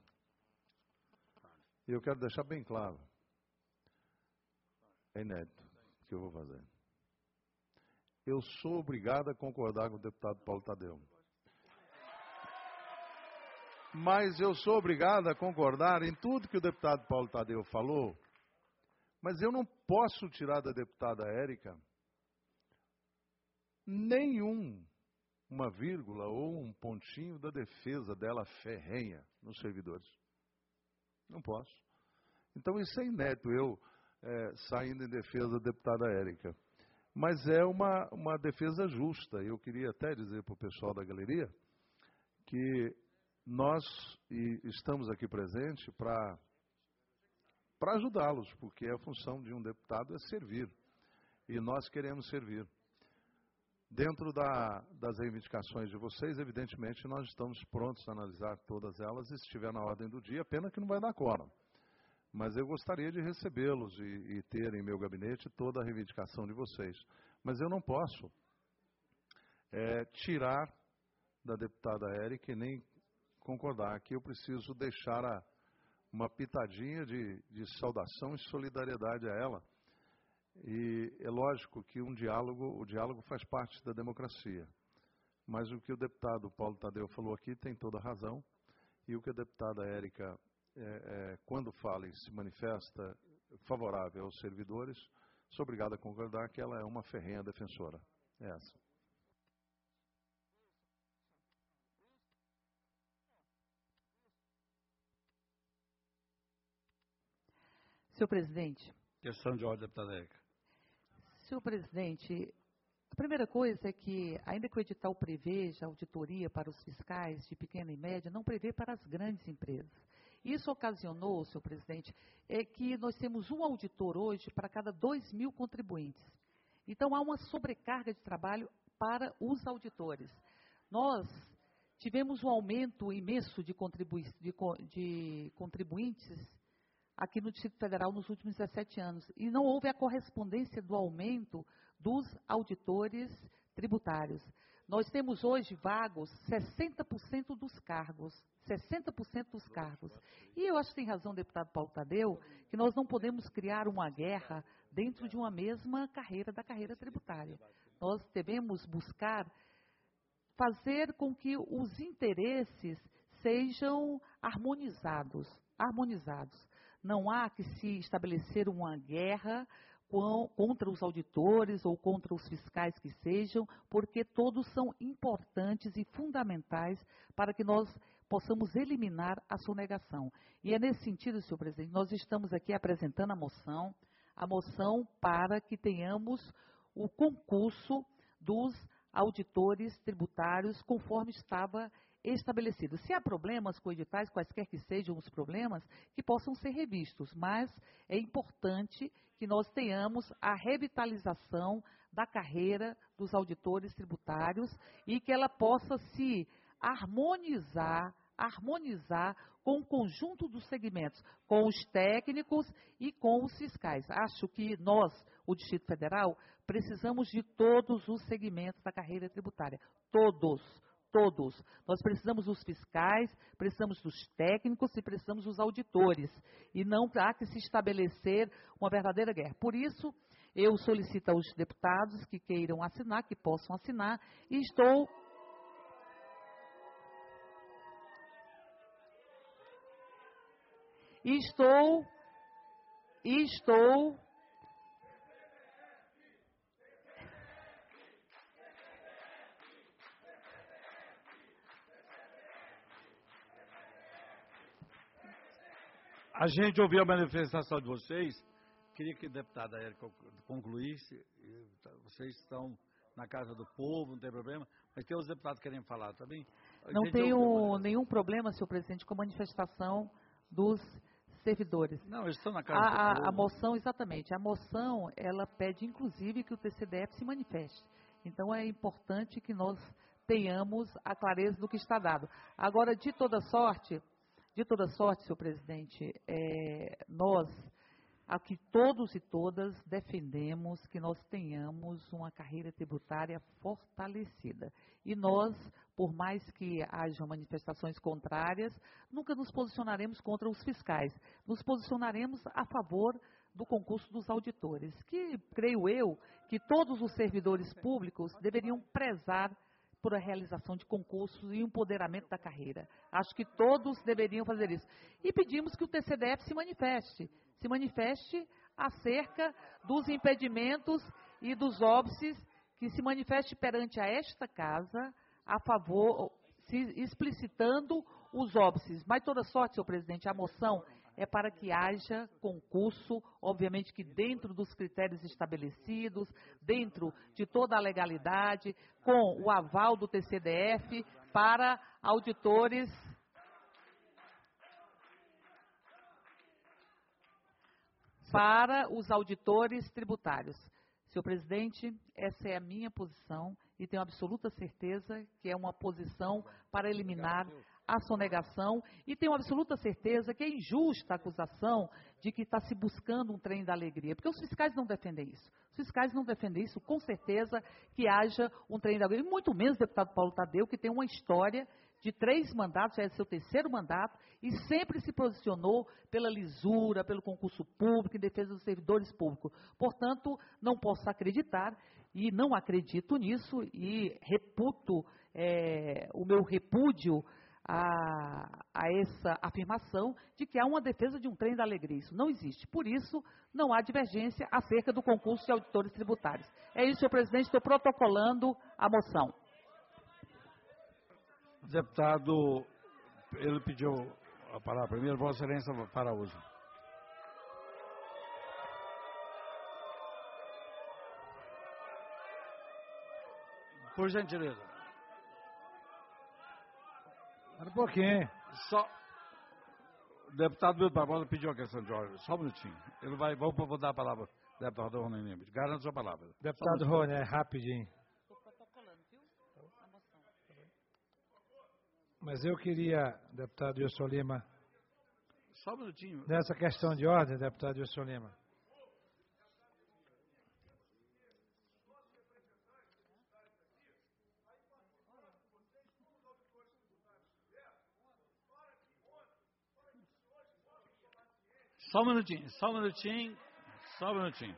E eu quero deixar bem claro. É inédito o que eu vou fazer. Eu sou obrigado a concordar com o deputado Paulo Tadeu. Mas eu sou obrigado a concordar em tudo que o deputado Paulo Tadeu falou. Mas eu não posso tirar da deputada Érica nenhum, uma vírgula ou um pontinho da defesa dela ferrenha nos servidores. Não posso. Então isso é inédito, eu é, saindo em defesa da deputada Érica. Mas é uma, uma defesa justa. Eu queria até dizer para o pessoal da galeria que nós e estamos aqui presentes para para ajudá-los, porque a função de um deputado é servir. E nós queremos servir. Dentro da, das reivindicações de vocês, evidentemente, nós estamos prontos a analisar todas elas e se estiver na ordem do dia, pena que não vai dar quórum. Mas eu gostaria de recebê-los e, e ter em meu gabinete toda a reivindicação de vocês. Mas eu não posso é, tirar da deputada Érica e nem concordar que eu preciso deixar a, uma pitadinha de, de saudação e solidariedade a ela. E é lógico que um diálogo, o diálogo faz parte da democracia. Mas o que o deputado Paulo Tadeu falou aqui tem toda a razão. E o que a deputada Érica, é, é, quando fala e se manifesta favorável aos servidores, sou obrigado a concordar que ela é uma ferrenha defensora. É essa. Senhor presidente. Questão de ordem, deputada Érica. Senhor presidente, a primeira coisa é que, ainda que o edital preveja auditoria para os fiscais de pequena e média, não prevê para as grandes empresas. Isso ocasionou, senhor presidente, é que nós temos um auditor hoje para cada dois mil contribuintes. Então, há uma sobrecarga de trabalho para os auditores. Nós tivemos um aumento imenso de, contribui de, de contribuintes aqui no Distrito Federal nos últimos dezessete anos. E não houve a correspondência do aumento dos auditores tributários. Nós temos hoje vagos sessenta por cento dos cargos. sessenta por cento dos cargos. E eu acho que tem razão o deputado Paulo Tadeu, que nós não podemos criar uma guerra dentro de uma mesma carreira da carreira tributária. Nós devemos buscar fazer com que os interesses sejam harmonizados. harmonizados. Não há que se estabelecer uma guerra com, contra os auditores ou contra os fiscais que sejam, porque todos são importantes e fundamentais para que nós possamos eliminar a sonegação. E é nesse sentido, senhor presidente, nós estamos aqui apresentando a moção, a moção para que tenhamos o concurso dos auditores tributários conforme estava estabelecido. Se há problemas com editais, quaisquer que sejam os problemas, que possam ser revistos, mas é importante que nós tenhamos a revitalização da carreira dos auditores tributários e que ela possa se harmonizar, harmonizar com o conjunto dos segmentos, com os técnicos e com os fiscais. Acho que nós, o Distrito Federal, precisamos de todos os segmentos da carreira tributária. Todos, todos. Nós precisamos dos fiscais, precisamos dos técnicos e precisamos dos auditores. E não há que se estabelecer uma verdadeira guerra. Por isso, eu solicito aos deputados que queiram assinar, que possam assinar, e estou... E estou, e estou, a gente ouviu a manifestação de vocês, queria que a deputada Érica concluísse, vocês estão na casa do povo, não tem problema, mas tem os deputados que querem falar também. Não tenho nenhum problema, senhor presidente, com a manifestação dos servidores. Não, eles estão na casa a, do povo. A moção, exatamente, a moção, ela pede inclusive que o T C D F se manifeste. Então é importante que nós tenhamos a clareza do que está dado. Agora, de toda sorte, de toda sorte, senhor presidente, é, nós, aqui todos e todas defendemos que nós tenhamos uma carreira tributária fortalecida. E nós, por mais que hajam manifestações contrárias, nunca nos posicionaremos contra os fiscais. Nos posicionaremos a favor do concurso dos auditores, que, creio eu, que todos os servidores públicos deveriam prezar por a realização de concursos e o empoderamento da carreira. Acho que todos deveriam fazer isso. E pedimos que o T C D F se manifeste, se manifeste acerca dos impedimentos e dos óbices, que se manifeste perante a esta casa a favor, se explicitando os óbices. Mas toda sorte, senhor presidente, a moção é para que haja concurso, obviamente que dentro dos critérios estabelecidos, dentro de toda a legalidade, com o aval do T C D F para auditores para os auditores tributários. Senhor presidente, essa é a minha posição e tenho absoluta certeza que é uma posição para eliminar a sonegação e tenho absoluta certeza que é injusta a acusação de que está se buscando um trem da alegria, porque os fiscais não defendem isso. Os fiscais não defendem isso, com certeza que haja um trem da alegria, e muito menos o deputado Paulo Tadeu, que tem uma história de três mandatos, já é seu terceiro mandato, e sempre se posicionou pela lisura, pelo concurso público, em defesa dos servidores públicos. Portanto, não posso acreditar, e não acredito nisso, e reputo é, o meu repúdio a, a essa afirmação de que há uma defesa de um trem da alegria. Isso não existe. Por isso, não há divergência acerca do concurso de auditores tributários. É isso, senhor presidente, estou protocolando a moção. Deputado, ele pediu a palavra primeiro, Vossa Excelência para uso. Por gentileza. Espera um pouquinho. Só, o deputado Milton Barbosa pediu a questão de ordem, só um minutinho. Ele vai, vou, vou dar a palavra ao deputado Rony Nimes. Garanta a sua palavra. Deputado Rony, é rapidinho. Mas eu queria, deputado Wilson Lima, só um minutinho. Nessa questão de ordem, deputado Wilson Lima. Só um minutinho, só um minutinho, só um minutinho.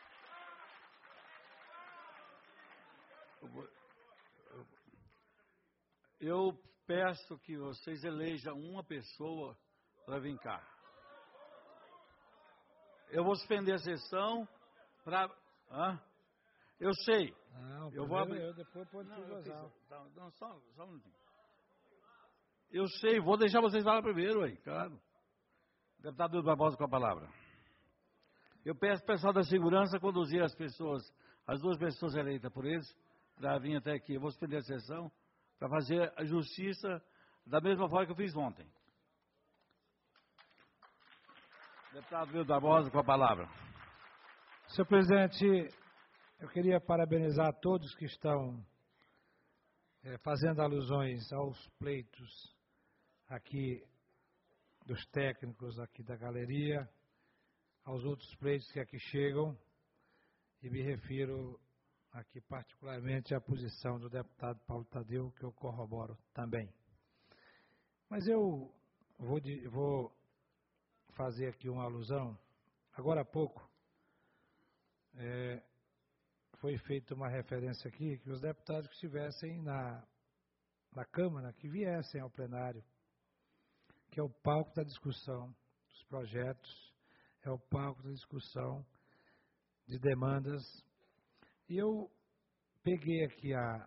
Eu peço que vocês elejam uma pessoa para vir cá. Eu vou suspender a sessão Pra, hã? Eu sei. Não, eu vou abrir. Eu, depois pode não, gozar. Tá, não, só, só um minutinho. Eu sei, vou deixar vocês falar primeiro aí, claro. Deputado Wilton Barbosa com a palavra. Eu peço ao pessoal da segurança conduzir as pessoas, as duas pessoas eleitas por eles, para vir até aqui. Eu vou suspender a sessão para fazer a justiça da mesma forma que eu fiz ontem. Deputado Wilton Barbosa com a palavra. Senhor presidente, eu queria parabenizar todos que estão é, fazendo alusões aos pleitos aqui dos técnicos aqui da galeria, aos outros pleitos que aqui chegam, e me refiro aqui particularmente à posição do deputado Paulo Tadeu, que eu corroboro também. Mas eu vou, de, vou fazer aqui uma alusão. Agora há pouco é, foi feita uma referência aqui que os deputados que estivessem na, na Câmara, que viessem ao plenário, que é o palco da discussão dos projetos, é o palco da discussão de demandas. E eu peguei aqui a,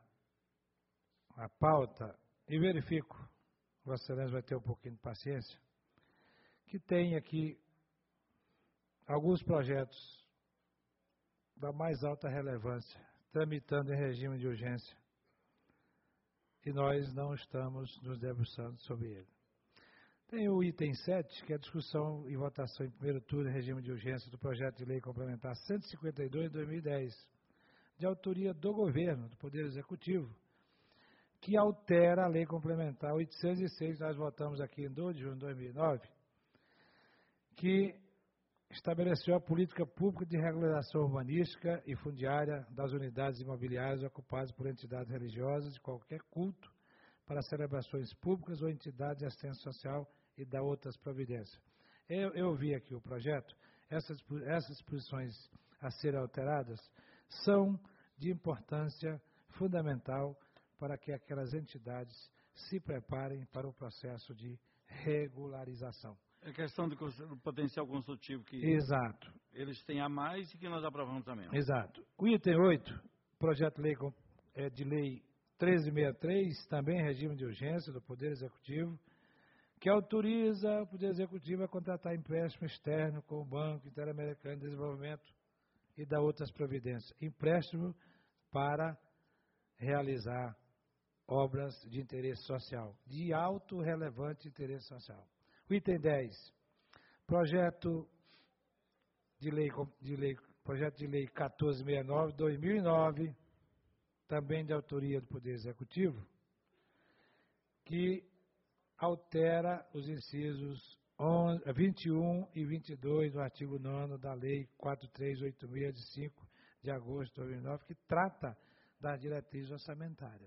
a pauta e verifico, Vossa Excelência vai ter um pouquinho de paciência, que tem aqui alguns projetos da mais alta relevância, tramitando em regime de urgência, e nós não estamos nos debruçando sobre ele. Tem o item sete, que é a discussão e votação em primeiro turno em regime de urgência do projeto de lei complementar cento e cinquenta e dois de dois mil e dez, de autoria do governo, do Poder Executivo, que altera a lei complementar oitocentos e seis, que nós votamos aqui em dois de junho de dois mil e nove, que estabeleceu a política pública de regularização urbanística e fundiária das unidades imobiliárias ocupadas por entidades religiosas de qualquer culto para celebrações públicas ou entidades de assistência social e da outras providências. Eu, eu vi aqui o projeto, essas, essas disposições a serem alteradas são de importância fundamental para que aquelas entidades se preparem para o processo de regularização. É questão do, do potencial construtivo que Exato. eles têm a mais e que nós aprovamos também. Exato. O item oito, projeto de lei, é, de lei treze sessenta e três, também em regime de urgência do Poder Executivo, que autoriza o Poder Executivo a contratar empréstimo externo com o Banco Interamericano de Desenvolvimento e da outras providências. Empréstimo para realizar obras de interesse social, de alto relevante interesse social. O item dez, projeto de lei, de lei, projeto de lei quatorze sessenta e nove, dois mil e nove, também de autoria do Poder Executivo, que altera os incisos vinte e um e vinte e dois do artigo nono da Lei quatro mil trezentos e oitenta e seis, de cinco de agosto de dois mil e nove, que trata das diretrizes orçamentárias.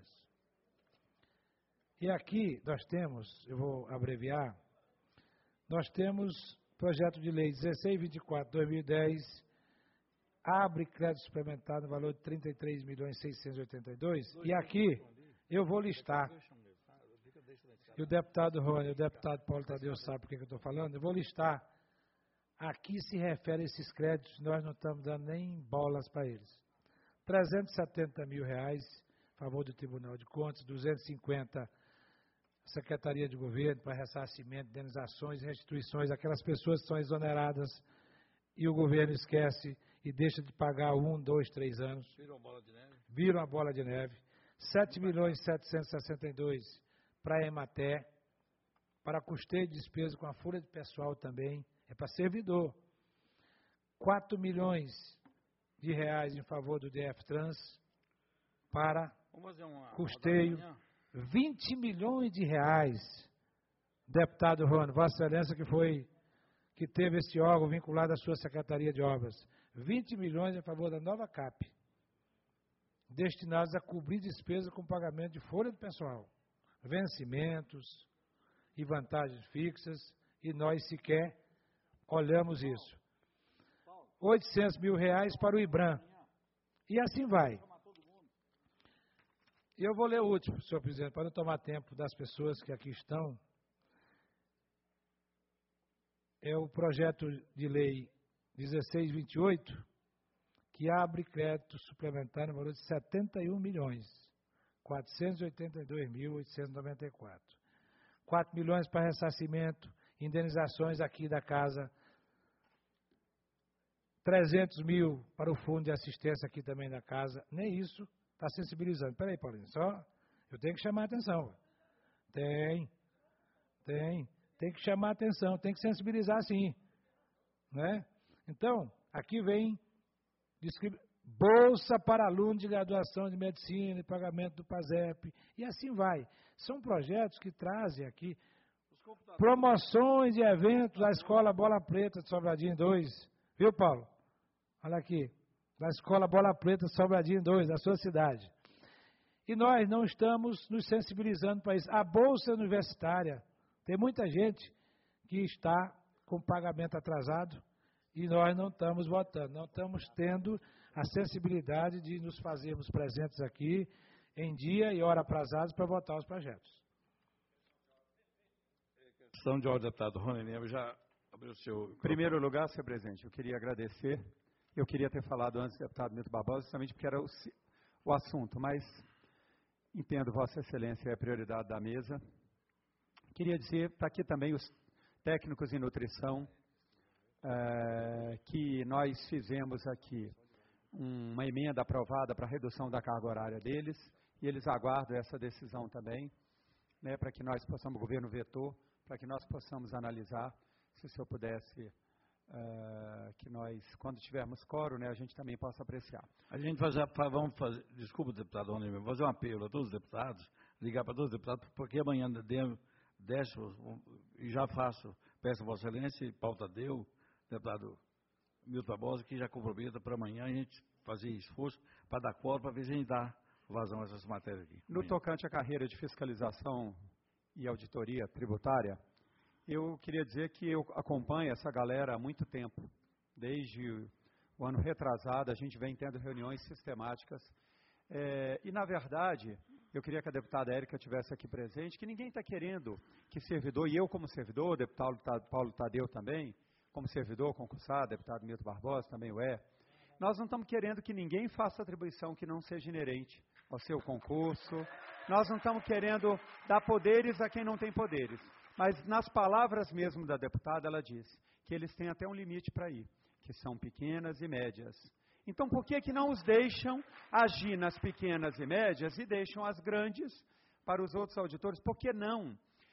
E aqui nós temos, eu vou abreviar, nós temos projeto de lei dezesseis vinte e quatro de dois mil e dez, abre crédito suplementar no valor de trinta e três milhões seiscentos e oitenta e dois, e aqui eu vou listar, e o deputado Rony, o deputado Paulo Tadeu sabe por que eu estou falando, eu vou listar, aqui se refere a esses créditos, nós não estamos dando nem bolas para eles. trezentos e setenta mil reais, a favor do Tribunal de Contas, duzentos e cinquenta Secretaria de Governo para ressarcimento, indenizações e restituições, aquelas pessoas que são exoneradas e o governo esquece e deixa de pagar um, dois, três anos. Viram a bola de neve? Viram a bola de neve. sete milhões setecentos e sessenta e dois para a Ematé, para custeio de despesa com a folha de pessoal também, é para servidor. quatro milhões de reais em favor do D F Trans, para uma, custeio. vinte milhões de reais, deputado Rony, Vossa Excelência que foi, que teve esse órgão vinculado à sua Secretaria de Obras, vinte milhões em favor da nova C A P, destinados a cobrir despesas com pagamento de folha de pessoal, vencimentos e vantagens fixas, e nós sequer olhamos isso. oitocentos mil reais para o IBRAM, e assim vai. E eu vou ler o último, senhor presidente, para não tomar tempo das pessoas que aqui estão. É o projeto de lei dezesseis vinte e oito, que abre crédito suplementar no valor de setenta e um milhões, quatrocentos e oitenta e dois mil, oitocentos e noventa e quatro. quatro milhões para ressarcimento, indenizações aqui da casa, trezentos mil para o fundo de assistência aqui também da casa, nem isso está sensibilizando. Espera aí, Paulinho, só, eu tenho que chamar a atenção. Tem, tem, tem que chamar a atenção, tem que sensibilizar sim. Né? Então, aqui vem bolsa para aluno de graduação de medicina e pagamento do PASEP, e assim vai. São projetos que trazem aqui promoções e eventos da Escola Bola Preta de Sobradinho dois. Viu, Paulo? Olha aqui, da Escola Bola Preta de Sobradinho dois, da sua cidade. E nós não estamos nos sensibilizando para isso. A bolsa universitária, tem muita gente que está com pagamento atrasado e nós não estamos votando, não estamos tendo a sensibilidade de nos fazermos presentes aqui em dia e hora aprazados para votar os projetos. Questão de ordem, deputado Rony Lima, já abriu o seu... Em primeiro lugar, senhor presidente, eu queria agradecer. Eu queria ter falado antes do deputado Milton Barbosa, justamente porque era o, o assunto, mas entendo, Vossa Excelência, é a prioridade da mesa. Queria dizer, está aqui também os técnicos em nutrição, é, que nós fizemos aqui uma emenda aprovada para a redução da carga horária deles, e eles aguardam essa decisão também, né, para que nós possamos, o governo vetou, para que nós possamos analisar, se o senhor pudesse, uh, que nós, quando tivermos quórum, né, a gente também possa apreciar. A gente vai, vamos fazer, desculpa, deputado Rony, vamos fazer um apelo a todos os deputados, ligar para todos os deputados, porque amanhã deixo, e já faço, peço a Vossa Excelência e pauta deu, deputado Milton Barbosa, que já comprometa para amanhã a gente fazer esforço para dar quórum, para ver se a gente dá vazão a essas matérias aqui. No amanhã. Tocante à carreira de fiscalização e auditoria tributária, eu queria dizer que eu acompanho essa galera há muito tempo. Desde o ano retrasado, a gente vem tendo reuniões sistemáticas. É, e, na verdade, eu queria que a deputada Érica estivesse aqui presente, que ninguém está querendo que servidor, e eu como servidor, o deputado Paulo Tadeu também, como servidor concursado, deputado Milton Barbosa também o é, nós não estamos querendo que ninguém faça atribuição que não seja inerente ao seu concurso. Nós não estamos querendo dar poderes a quem não tem poderes. Mas nas palavras mesmo da deputada, ela disse que eles têm até um limite para ir, que são pequenas e médias. Então, por que que não os deixam agir nas pequenas e médias e deixam as grandes para os outros auditores? Por que não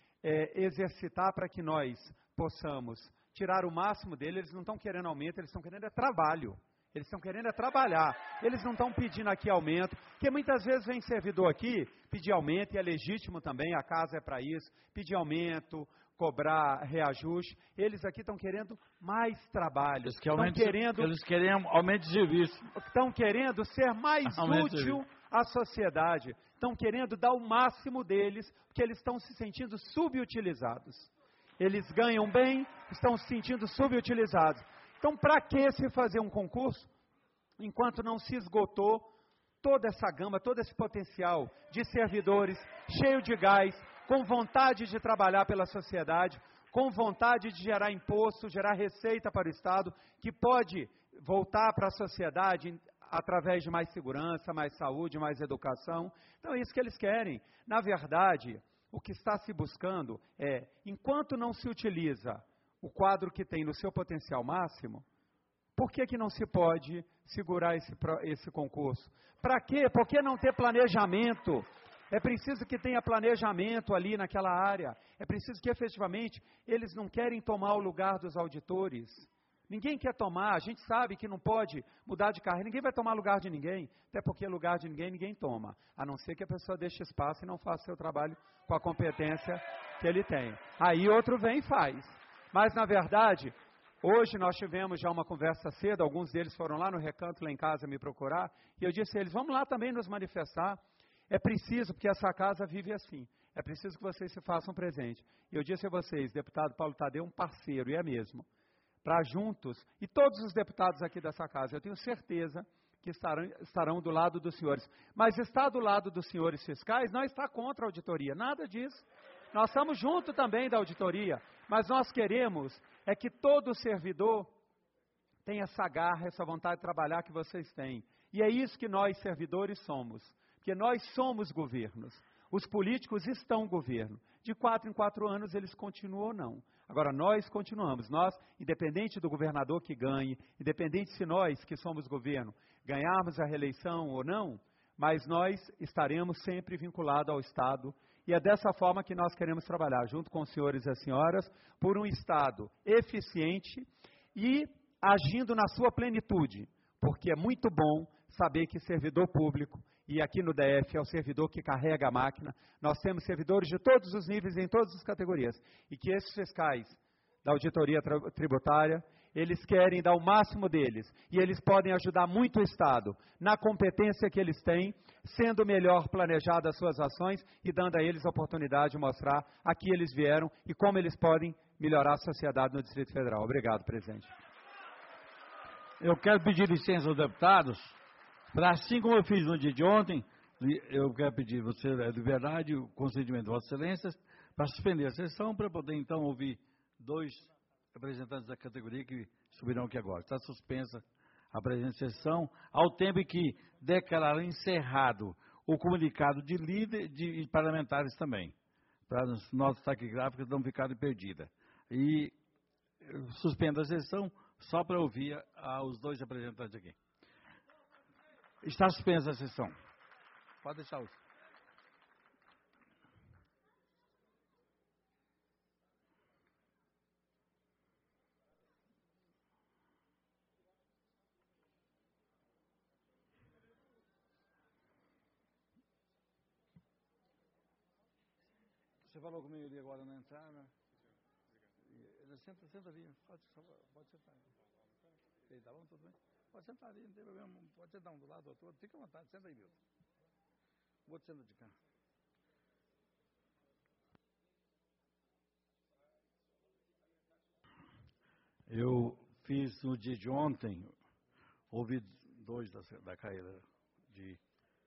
é, exercitar para que nós possamos tirar o máximo dele? Eles não estão querendo aumento, eles estão querendo é trabalho. Eles estão querendo é trabalhar, eles não estão pedindo aqui aumento, porque muitas vezes vem servidor aqui pedir aumento, e é legítimo também, a casa é para isso, pedir aumento, cobrar reajuste. Eles aqui estão querendo mais trabalho, eles, que estão querendo, eles querem aumento de serviço. Estão querendo ser mais útil à sociedade, estão querendo dar o máximo deles, porque eles estão se sentindo subutilizados. Eles ganham bem, estão se sentindo subutilizados. Então, para que se fazer um concurso, enquanto não se esgotou toda essa gama, todo esse potencial de servidores, cheio de gás, com vontade de trabalhar pela sociedade, com vontade de gerar imposto, gerar receita para o Estado, que pode voltar para a sociedade através de mais segurança, mais saúde, mais educação. Então, é isso que eles querem. Na verdade, o que está se buscando é, enquanto não se utiliza o quadro que tem no seu potencial máximo, por que que não se pode segurar esse, esse concurso? Para quê? Por que não ter planejamento? É preciso que tenha planejamento ali naquela área. É preciso que, efetivamente, eles não querem tomar o lugar dos auditores. Ninguém quer tomar, a gente sabe que não pode mudar de carreira, ninguém vai tomar lugar de ninguém, até porque lugar de ninguém, ninguém toma, a não ser que a pessoa deixe espaço e não faça seu trabalho com a competência que ele tem. Aí outro vem e faz. Mas, na verdade, hoje nós tivemos já uma conversa cedo, alguns deles foram lá no recanto, lá em casa, me procurar, e eu disse a eles, vamos lá também nos manifestar. É preciso, porque essa casa vive assim, é preciso que vocês se façam presente. E eu disse a vocês, deputado Paulo Tadeu, um parceiro, e é mesmo, para juntos, e todos os deputados aqui dessa casa, eu tenho certeza que estarão, estarão do lado dos senhores. Mas estar do lado dos senhores fiscais não está contra a auditoria, nada disso. Nós estamos junto também da auditoria, mas nós queremos é que todo servidor têm essa garra, essa vontade de trabalhar que vocês têm. E é isso que nós, servidores, somos. Porque nós somos governos. Os políticos estão governo. De quatro em quatro anos eles continuam ou não. Agora, nós continuamos. Nós, independente do governador que ganhe, independente se nós, que somos governo, ganharmos a reeleição ou não, mas nós estaremos sempre vinculados ao Estado. E é dessa forma que nós queremos trabalhar, junto com os senhores e as senhoras, por um Estado eficiente e agindo na sua plenitude. Porque é muito bom saber que servidor público, e aqui no D F é o servidor que carrega a máquina, nós temos servidores de todos os níveis, em todas as categorias, e que esses fiscais da auditoria tributária, eles querem dar o máximo deles, e eles podem ajudar muito o Estado, na competência que eles têm, sendo melhor planejadas as suas ações, e dando a eles a oportunidade de mostrar a que eles vieram, e como eles podem melhorar a sociedade no Distrito Federal. Obrigado, presidente. Eu quero pedir licença aos deputados, para assim como eu fiz no dia de ontem, eu quero pedir você a liberdade, o concedimento de Vossa Excelência, para suspender a sessão, para poder então ouvir dois representantes da categoria que subirão aqui agora. Está suspensa a presente sessão, ao tempo em que declarar encerrado o comunicado de líder de, e parlamentares também, para os nossos taquigráficos não ficarem perdidas. E suspendo a sessão só para ouvir a, a, os dois representantes aqui. Está suspensa a sessão. Pode deixar os. Você falou comigo ali agora na entrada. Senta, senta ali. Pode, pode sentar. Tá bom, tudo bem? Pode sentar ali, não tem problema. Pode sentar um do lado do outro. Fica à vontade, senta aí, Milton. O outro senta de cá. Eu fiz no dia de ontem, houve dois da, da carreira de,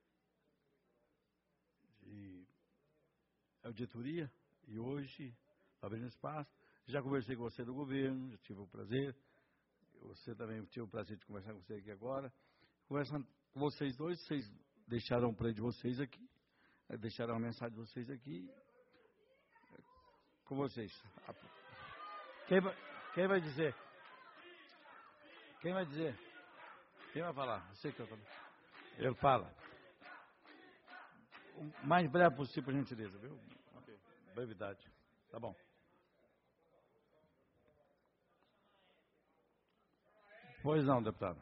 de auditoria, e hoje, abrindo espaço, já conversei com você do governo, já tive o prazer. Você também tive o prazer de conversar com você aqui agora. Conversando com vocês dois, vocês deixaram o play de vocês aqui, deixaram a mensagem de vocês aqui. Com vocês. Quem vai, quem vai dizer? Quem vai dizer? Quem vai falar? Eu sei que eu falo. Ele fala. O mais breve possível, por gentileza, viu? Okay. Brevidade. Tá bom. Pois não, deputado.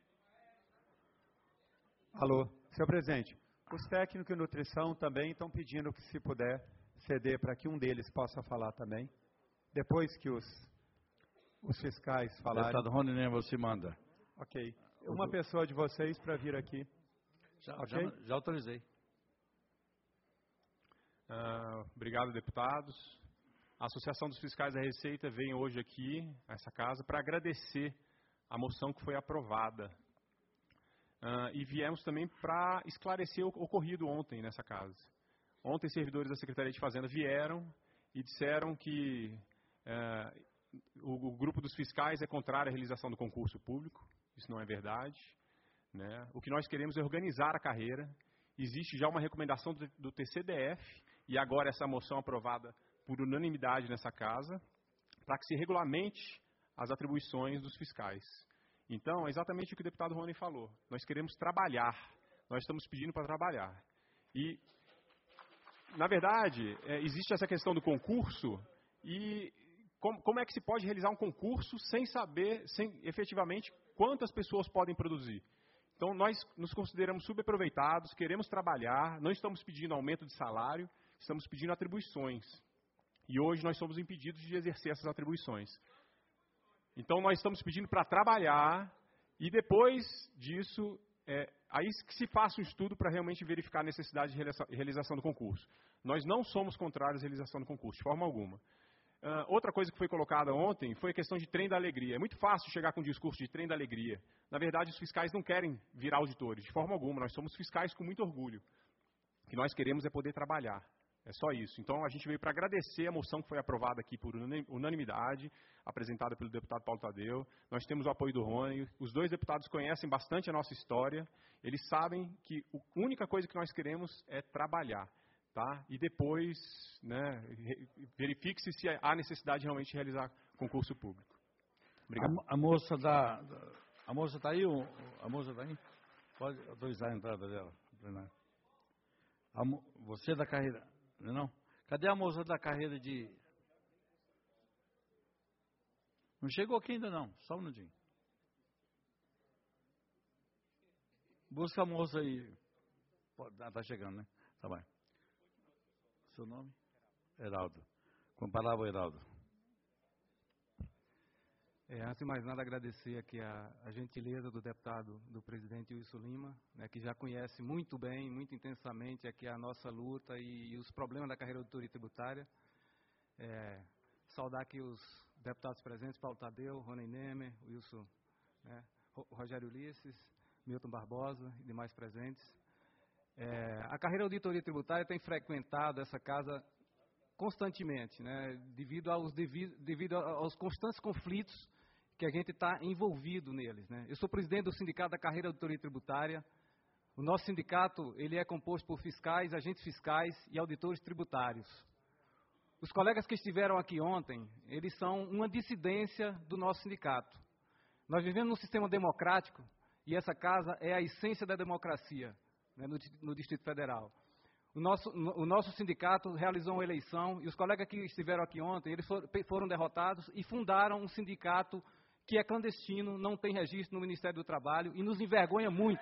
Alô, senhor presidente. Os técnicos de nutrição também estão pedindo que, se puder, ceder para que um deles possa falar também. Depois que os, os fiscais falarem. Deputado Rony, você manda. Ok. Uma pessoa de vocês para vir aqui. Já, okay? já, já autorizei. Uh, obrigado, deputados. A Associação dos Fiscais da Receita vem hoje aqui, nessa casa, para agradecer a moção que foi aprovada. Uh, e viemos também para esclarecer o ocorrido ontem nessa casa. Ontem, servidores da Secretaria de Fazenda vieram e disseram que uh, o, o grupo dos fiscais é contrário à realização do concurso público. Isso não é verdade, né? O que nós queremos é organizar a carreira. Existe já uma recomendação do, do T C D F, e agora essa moção aprovada por unanimidade nessa casa, para que se regulamente as atribuições dos fiscais. Então, é exatamente o que o deputado Rony falou. Nós queremos trabalhar. Nós estamos pedindo para trabalhar. E, na verdade, é, existe essa questão do concurso, e como, como é que se pode realizar um concurso sem saber, sem efetivamente, quantas pessoas podem produzir? Então, nós nos consideramos subaproveitados, queremos trabalhar, não estamos pedindo aumento de salário, estamos pedindo atribuições. E hoje nós somos impedidos de exercer essas atribuições. Então, nós estamos pedindo para trabalhar, e depois disso, é, aí que se faça um estudo para realmente verificar a necessidade de realização do concurso. Nós não somos contrários à realização do concurso, de forma alguma. Uh, outra coisa que foi colocada ontem foi a questão de trem da alegria. É muito fácil chegar com um discurso de trem da alegria. Na verdade, os fiscais não querem virar auditores, de forma alguma. Nós somos fiscais com muito orgulho. O que nós queremos é poder trabalhar. É só isso. Então, a gente veio para agradecer a moção que foi aprovada aqui por unanimidade, apresentada pelo deputado Paulo Tadeu. Nós temos o apoio do Rony. Os dois deputados conhecem bastante a nossa história. Eles sabem que a única coisa que nós queremos é trabalhar. Tá? E depois, né, verifique-se se há necessidade de realmente realizar concurso público. Obrigado. A, a moça da... A moça está aí? A moça está aí? Pode autorizar a entrada dela. A, você da carreira... Não? Cadê a moça da carreira de... Não chegou aqui ainda não, só um minutinho. Busca a moça aí. Está chegando, né? Tá bem. Seu nome? Heraldo. Com a palavra, Heraldo. É, antes de mais nada, agradecer aqui a, a gentileza do deputado, do presidente Wilson Lima, né, que já conhece muito bem, muito intensamente aqui a nossa luta e, e os problemas da carreira de auditoria tributária. É, saudar aqui os deputados presentes, Paulo Tadeu, Rony Nemer, Wilson, né, Rogério Ulisses, Milton Barbosa e demais presentes. É, a carreira de auditoria tributária tem frequentado essa casa constantemente, né, devido, aos, devido, devido aos constantes conflitos que a gente está envolvido neles. Né. Eu sou presidente do Sindicato da Carreira de Auditoria Tributária. O nosso sindicato ele é composto por fiscais, agentes fiscais e auditores tributários. Os colegas que estiveram aqui ontem, eles são uma dissidência do nosso sindicato. Nós vivemos num sistema democrático e essa casa é a essência da democracia, né, no, no Distrito Federal. O nosso, o nosso sindicato realizou uma eleição e os colegas que estiveram aqui ontem, eles foram, foram derrotados e fundaram um sindicato que é clandestino, não tem registro no Ministério do Trabalho e nos envergonha muito.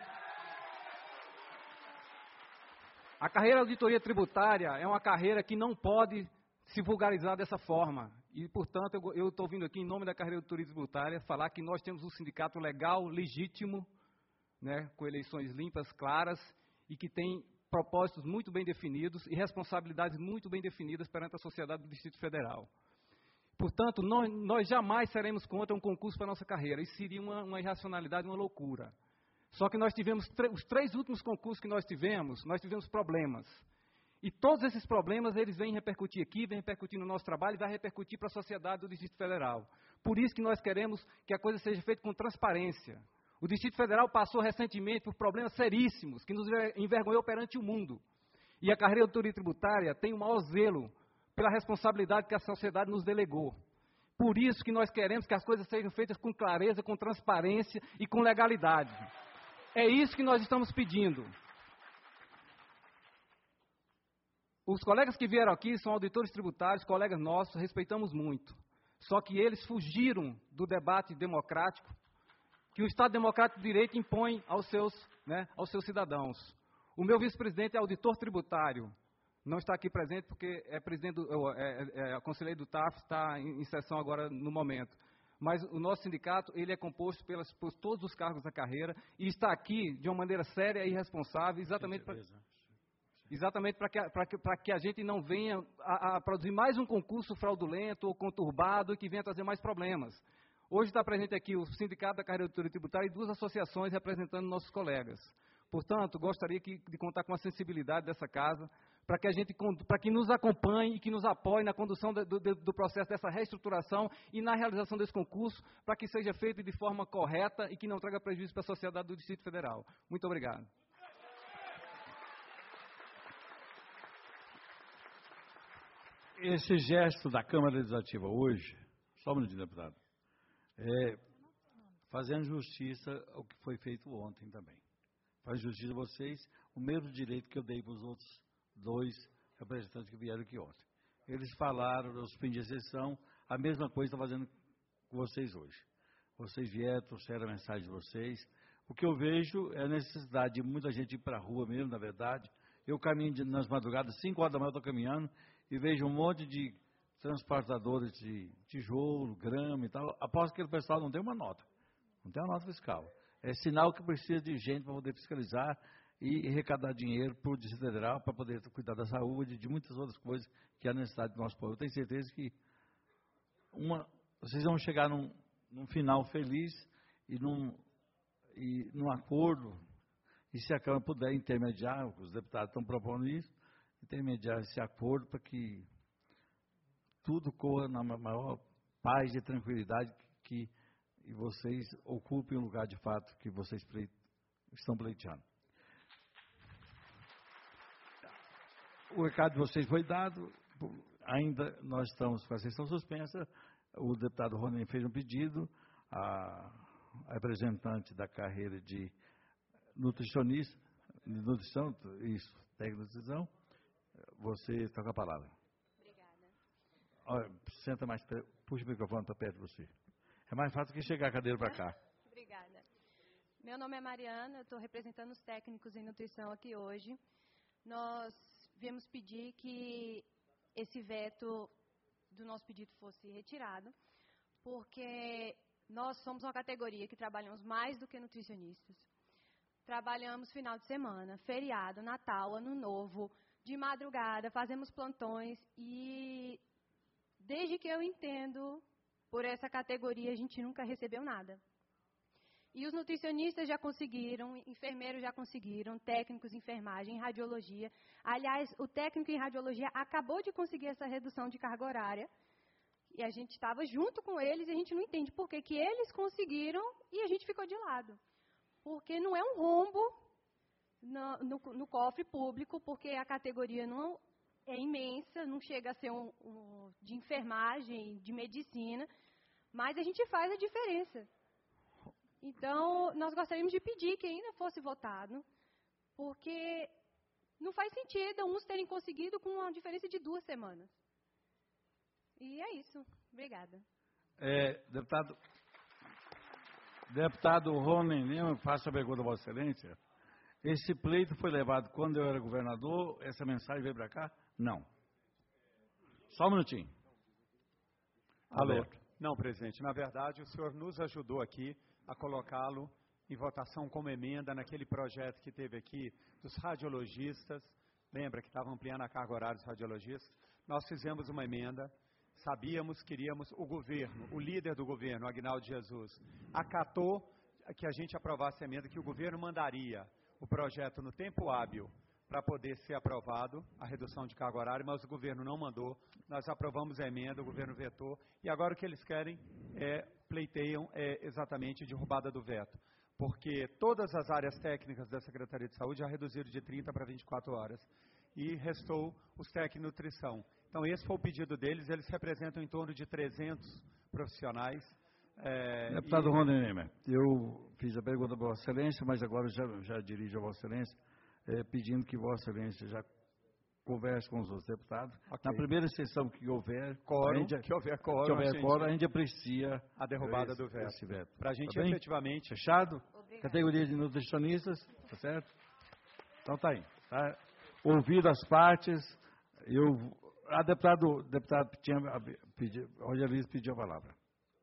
A carreira de auditoria tributária é uma carreira que não pode se vulgarizar dessa forma. E, portanto, eu estou vindo aqui em nome da carreira de auditoria tributária falar que nós temos um sindicato legal, legítimo, né, com eleições limpas, claras e que tem propósitos muito bem definidos e responsabilidades muito bem definidas perante a sociedade do Distrito Federal. Portanto, nós, nós jamais seremos contra um concurso para a nossa carreira. Isso seria uma, uma irracionalidade, uma loucura. Só que nós tivemos, os três últimos concursos que nós tivemos, nós tivemos problemas. E todos esses problemas, eles vêm repercutir aqui, vêm repercutir no nosso trabalho e vai repercutir para a sociedade do Distrito Federal. Por isso que nós queremos que a coisa seja feita com transparência. O Distrito Federal passou recentemente por problemas seríssimos, que nos envergonhou perante o mundo. E a carreira de auditoria tributária tem o maior zelo pela responsabilidade que a sociedade nos delegou. Por isso que nós queremos que as coisas sejam feitas com clareza, com transparência e com legalidade. É isso que nós estamos pedindo. Os colegas que vieram aqui são auditores tributários, colegas nossos, respeitamos muito. Só que eles fugiram do debate democrático que o Estado Democrático de Direito impõe aos seus, né, aos seus cidadãos. O meu vice-presidente é auditor tributário, não está aqui presente porque é presidente do, é, é, é, conselheiro do T A F, está em, em sessão agora no momento. Mas o nosso sindicato ele é composto pelas, por todos os cargos da carreira e está aqui de uma maneira séria e responsável, exatamente para exatamente para que, para que, para que a gente não venha a, a produzir mais um concurso fraudulento ou conturbado e que venha trazer mais problemas. Hoje está presente aqui o Sindicato da Carreira de Auditoria Tributária e duas associações representando nossos colegas. Portanto, gostaria que, de contar com a sensibilidade dessa casa para que a gente, para que nos acompanhe e que nos apoie na condução do, do, do processo dessa reestruturação e na realização desse concurso, para que seja feito de forma correta e que não traga prejuízo para a sociedade do Distrito Federal. Muito obrigado. Esse gesto da Câmara Legislativa hoje, só um minutinho, deputado, é fazendo justiça ao que foi feito ontem também. Faz justiça a vocês, o mesmo direito que eu dei para os outros dois representantes que vieram aqui ontem. Eles falaram, eu suspendi a sessão, a mesma coisa estou fazendo com vocês hoje. Vocês vieram, trouxeram a mensagem de vocês. O que eu vejo é a necessidade de muita gente ir para a rua mesmo, na verdade. Eu caminho de, nas madrugadas, cinco horas da manhã eu estou caminhando, e vejo um monte de transportadores de tijolo, grama e tal. Aposto que o pessoal não tem uma nota, não tem uma nota fiscal. É sinal que precisa de gente para poder fiscalizar e arrecadar dinheiro para o Distrito Federal, para poder cuidar da saúde e de muitas outras coisas que há necessidade do nosso povo. Eu tenho certeza que uma, vocês vão chegar num, num final feliz e num, e num acordo, e se a Câmara puder intermediar, os deputados estão propondo isso, intermediar esse acordo para que tudo corra na maior paz e tranquilidade, que e vocês ocupem o lugar de fato que vocês estão pleiteando. O recado de vocês foi dado, ainda nós estamos com a sessão suspensa. O deputado Rony fez um pedido, a, a representante da carreira de nutricionista, de nutrição, isso, técnico de nutrição, você está com a palavra. Obrigada. Olha, senta mais, puxa o microfone para perto de você. É mais fácil que chegar a cadeira para cá. Obrigada. Meu nome é Mariana, eu estou representando os técnicos em nutrição aqui hoje. Nós viemos pedir que esse veto do nosso pedido fosse retirado, porque nós somos uma categoria que trabalhamos mais do que nutricionistas. Trabalhamos final de semana, feriado, Natal, Ano Novo, de madrugada, fazemos plantões e desde que eu entendo por essa categoria a gente nunca recebeu nada. E os nutricionistas já conseguiram, enfermeiros já conseguiram, técnicos em enfermagem, em radiologia. Aliás, o técnico em radiologia acabou de conseguir essa redução de carga horária. E a gente estava junto com eles e a gente não entende por que que eles conseguiram e a gente ficou de lado. Porque não é um rombo no, no, no cofre público, porque a categoria não é imensa, não chega a ser um, um, de enfermagem, de medicina, mas a gente faz a diferença. Então, nós gostaríamos de pedir que ainda fosse votado, porque não faz sentido uns terem conseguido com uma diferença de duas semanas. E é isso. Obrigada. É, deputado, deputado Rony Lima, faço a pergunta a Vossa Excelência. Esse pleito foi levado quando eu era governador? Essa mensagem veio para cá? Não. Só um minutinho. Alô. Não, presidente. Na verdade, o senhor nos ajudou aqui a colocá-lo em votação como emenda naquele projeto que teve aqui dos radiologistas. Lembra que estava ampliando a carga horária dos radiologistas? Nós fizemos uma emenda, sabíamos, queríamos, o governo, o líder do governo, Aguinaldo Jesus, acatou que a gente aprovasse a emenda, que o governo mandaria o projeto no tempo hábil para poder ser aprovado, a redução de carga horária, mas o governo não mandou, nós aprovamos a emenda, o governo vetou, e agora o que eles querem, é, pleiteiam, é exatamente derrubada do veto, porque todas as áreas técnicas da Secretaria de Saúde já reduziram de trinta para vinte e quatro horas, e restou os técnicos de nutrição. Então esse foi o pedido deles, eles representam em torno de trezentos profissionais. É, Deputado e... Rony Lima, eu fiz a pergunta para Vossa Excelência, mas agora já, já dirijo a Vossa Excelência, É, pedindo que Vossa Excelência já converse com os outros deputados. Okay. Na primeira sessão que houver quórum, que houver quórum, que houver a, gente, quórum, a gente aprecia a derrubada esse, do veto. veto. Para a gente tá efetivamente... Fechado? Obrigada. Categoria de nutricionistas, tá certo? Então tá aí. Tá? Ouvido as partes, eu... A deputado, deputado tinha pedido, Rogério Luiz pediu a palavra.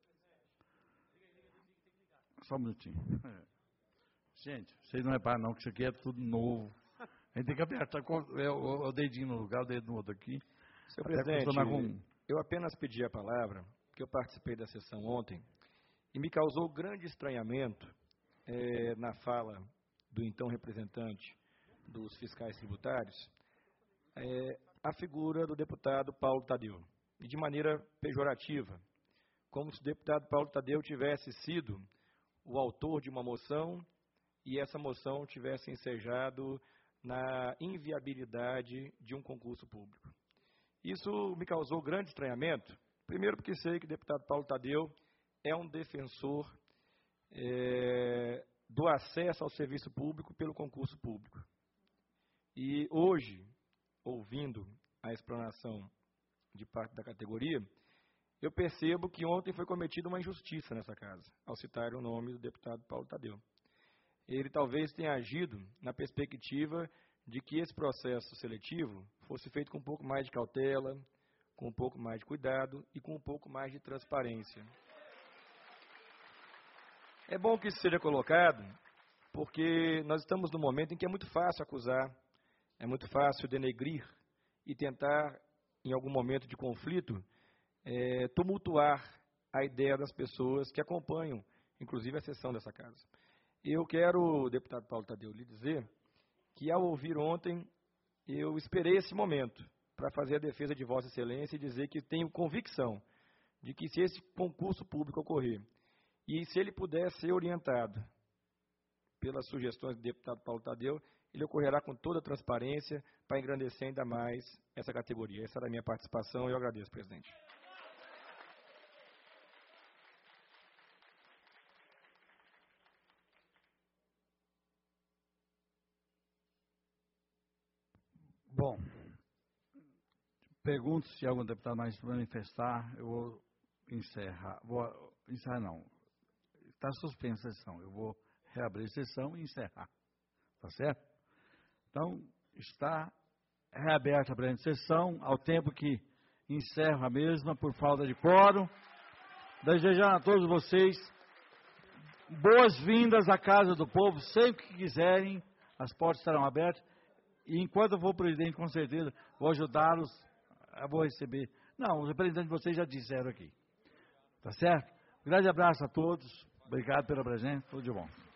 Só um minutinho. Gente, vocês não reparam não, que isso aqui é tudo novo. A gente tem que apertar o, o dedinho no lugar, o dedo no outro aqui. Senhor presidente, com... eu apenas pedi a palavra, porque eu participei da sessão ontem, e me causou grande estranhamento é, na fala do então representante dos fiscais tributários, é, a figura do deputado Paulo Tadeu, e de maneira pejorativa, como se o deputado Paulo Tadeu tivesse sido o autor de uma moção e essa moção tivesse ensejado na inviabilidade de um concurso público. Isso me causou grande estranhamento, primeiro porque sei que o deputado Paulo Tadeu é um defensor é, do acesso ao serviço público pelo concurso público. E hoje, ouvindo a explanação de parte da categoria, eu percebo que ontem foi cometida uma injustiça nessa casa, ao citar o nome do deputado Paulo Tadeu. Ele talvez tenha agido na perspectiva de que esse processo seletivo fosse feito com um pouco mais de cautela, com um pouco mais de cuidado e com um pouco mais de transparência. É bom que isso seja colocado, porque nós estamos num momento em que é muito fácil acusar, é muito fácil denegrir e tentar, em algum momento de conflito, é, tumultuar a ideia das pessoas que acompanham, inclusive, a sessão dessa casa. Eu quero, deputado Paulo Tadeu, lhe dizer que, ao ouvir ontem, eu esperei esse momento para fazer a defesa de Vossa Excelência e dizer que tenho convicção de que se esse concurso público ocorrer e se ele puder ser orientado pelas sugestões do deputado Paulo Tadeu, ele ocorrerá com toda a transparência para engrandecer ainda mais essa categoria. Essa era a minha participação e eu agradeço, presidente. Bom, pergunto se algum deputado mais manifestar, eu vou encerrar. Vou encerrar não. Está suspensa a sessão. Eu vou reabrir a sessão e encerrar. Tá certo? Então, está reaberta a presente sessão, ao tempo que encerro a mesma por falta de quórum. Desejando a todos vocês boas-vindas à Casa do Povo, sempre que quiserem, as portas estarão abertas. E enquanto eu for presidente, com certeza, vou ajudá-los, eu vou receber. Não, os representantes de vocês já disseram aqui. Tá certo? Um grande abraço a todos. Obrigado pela presença. Tudo de bom.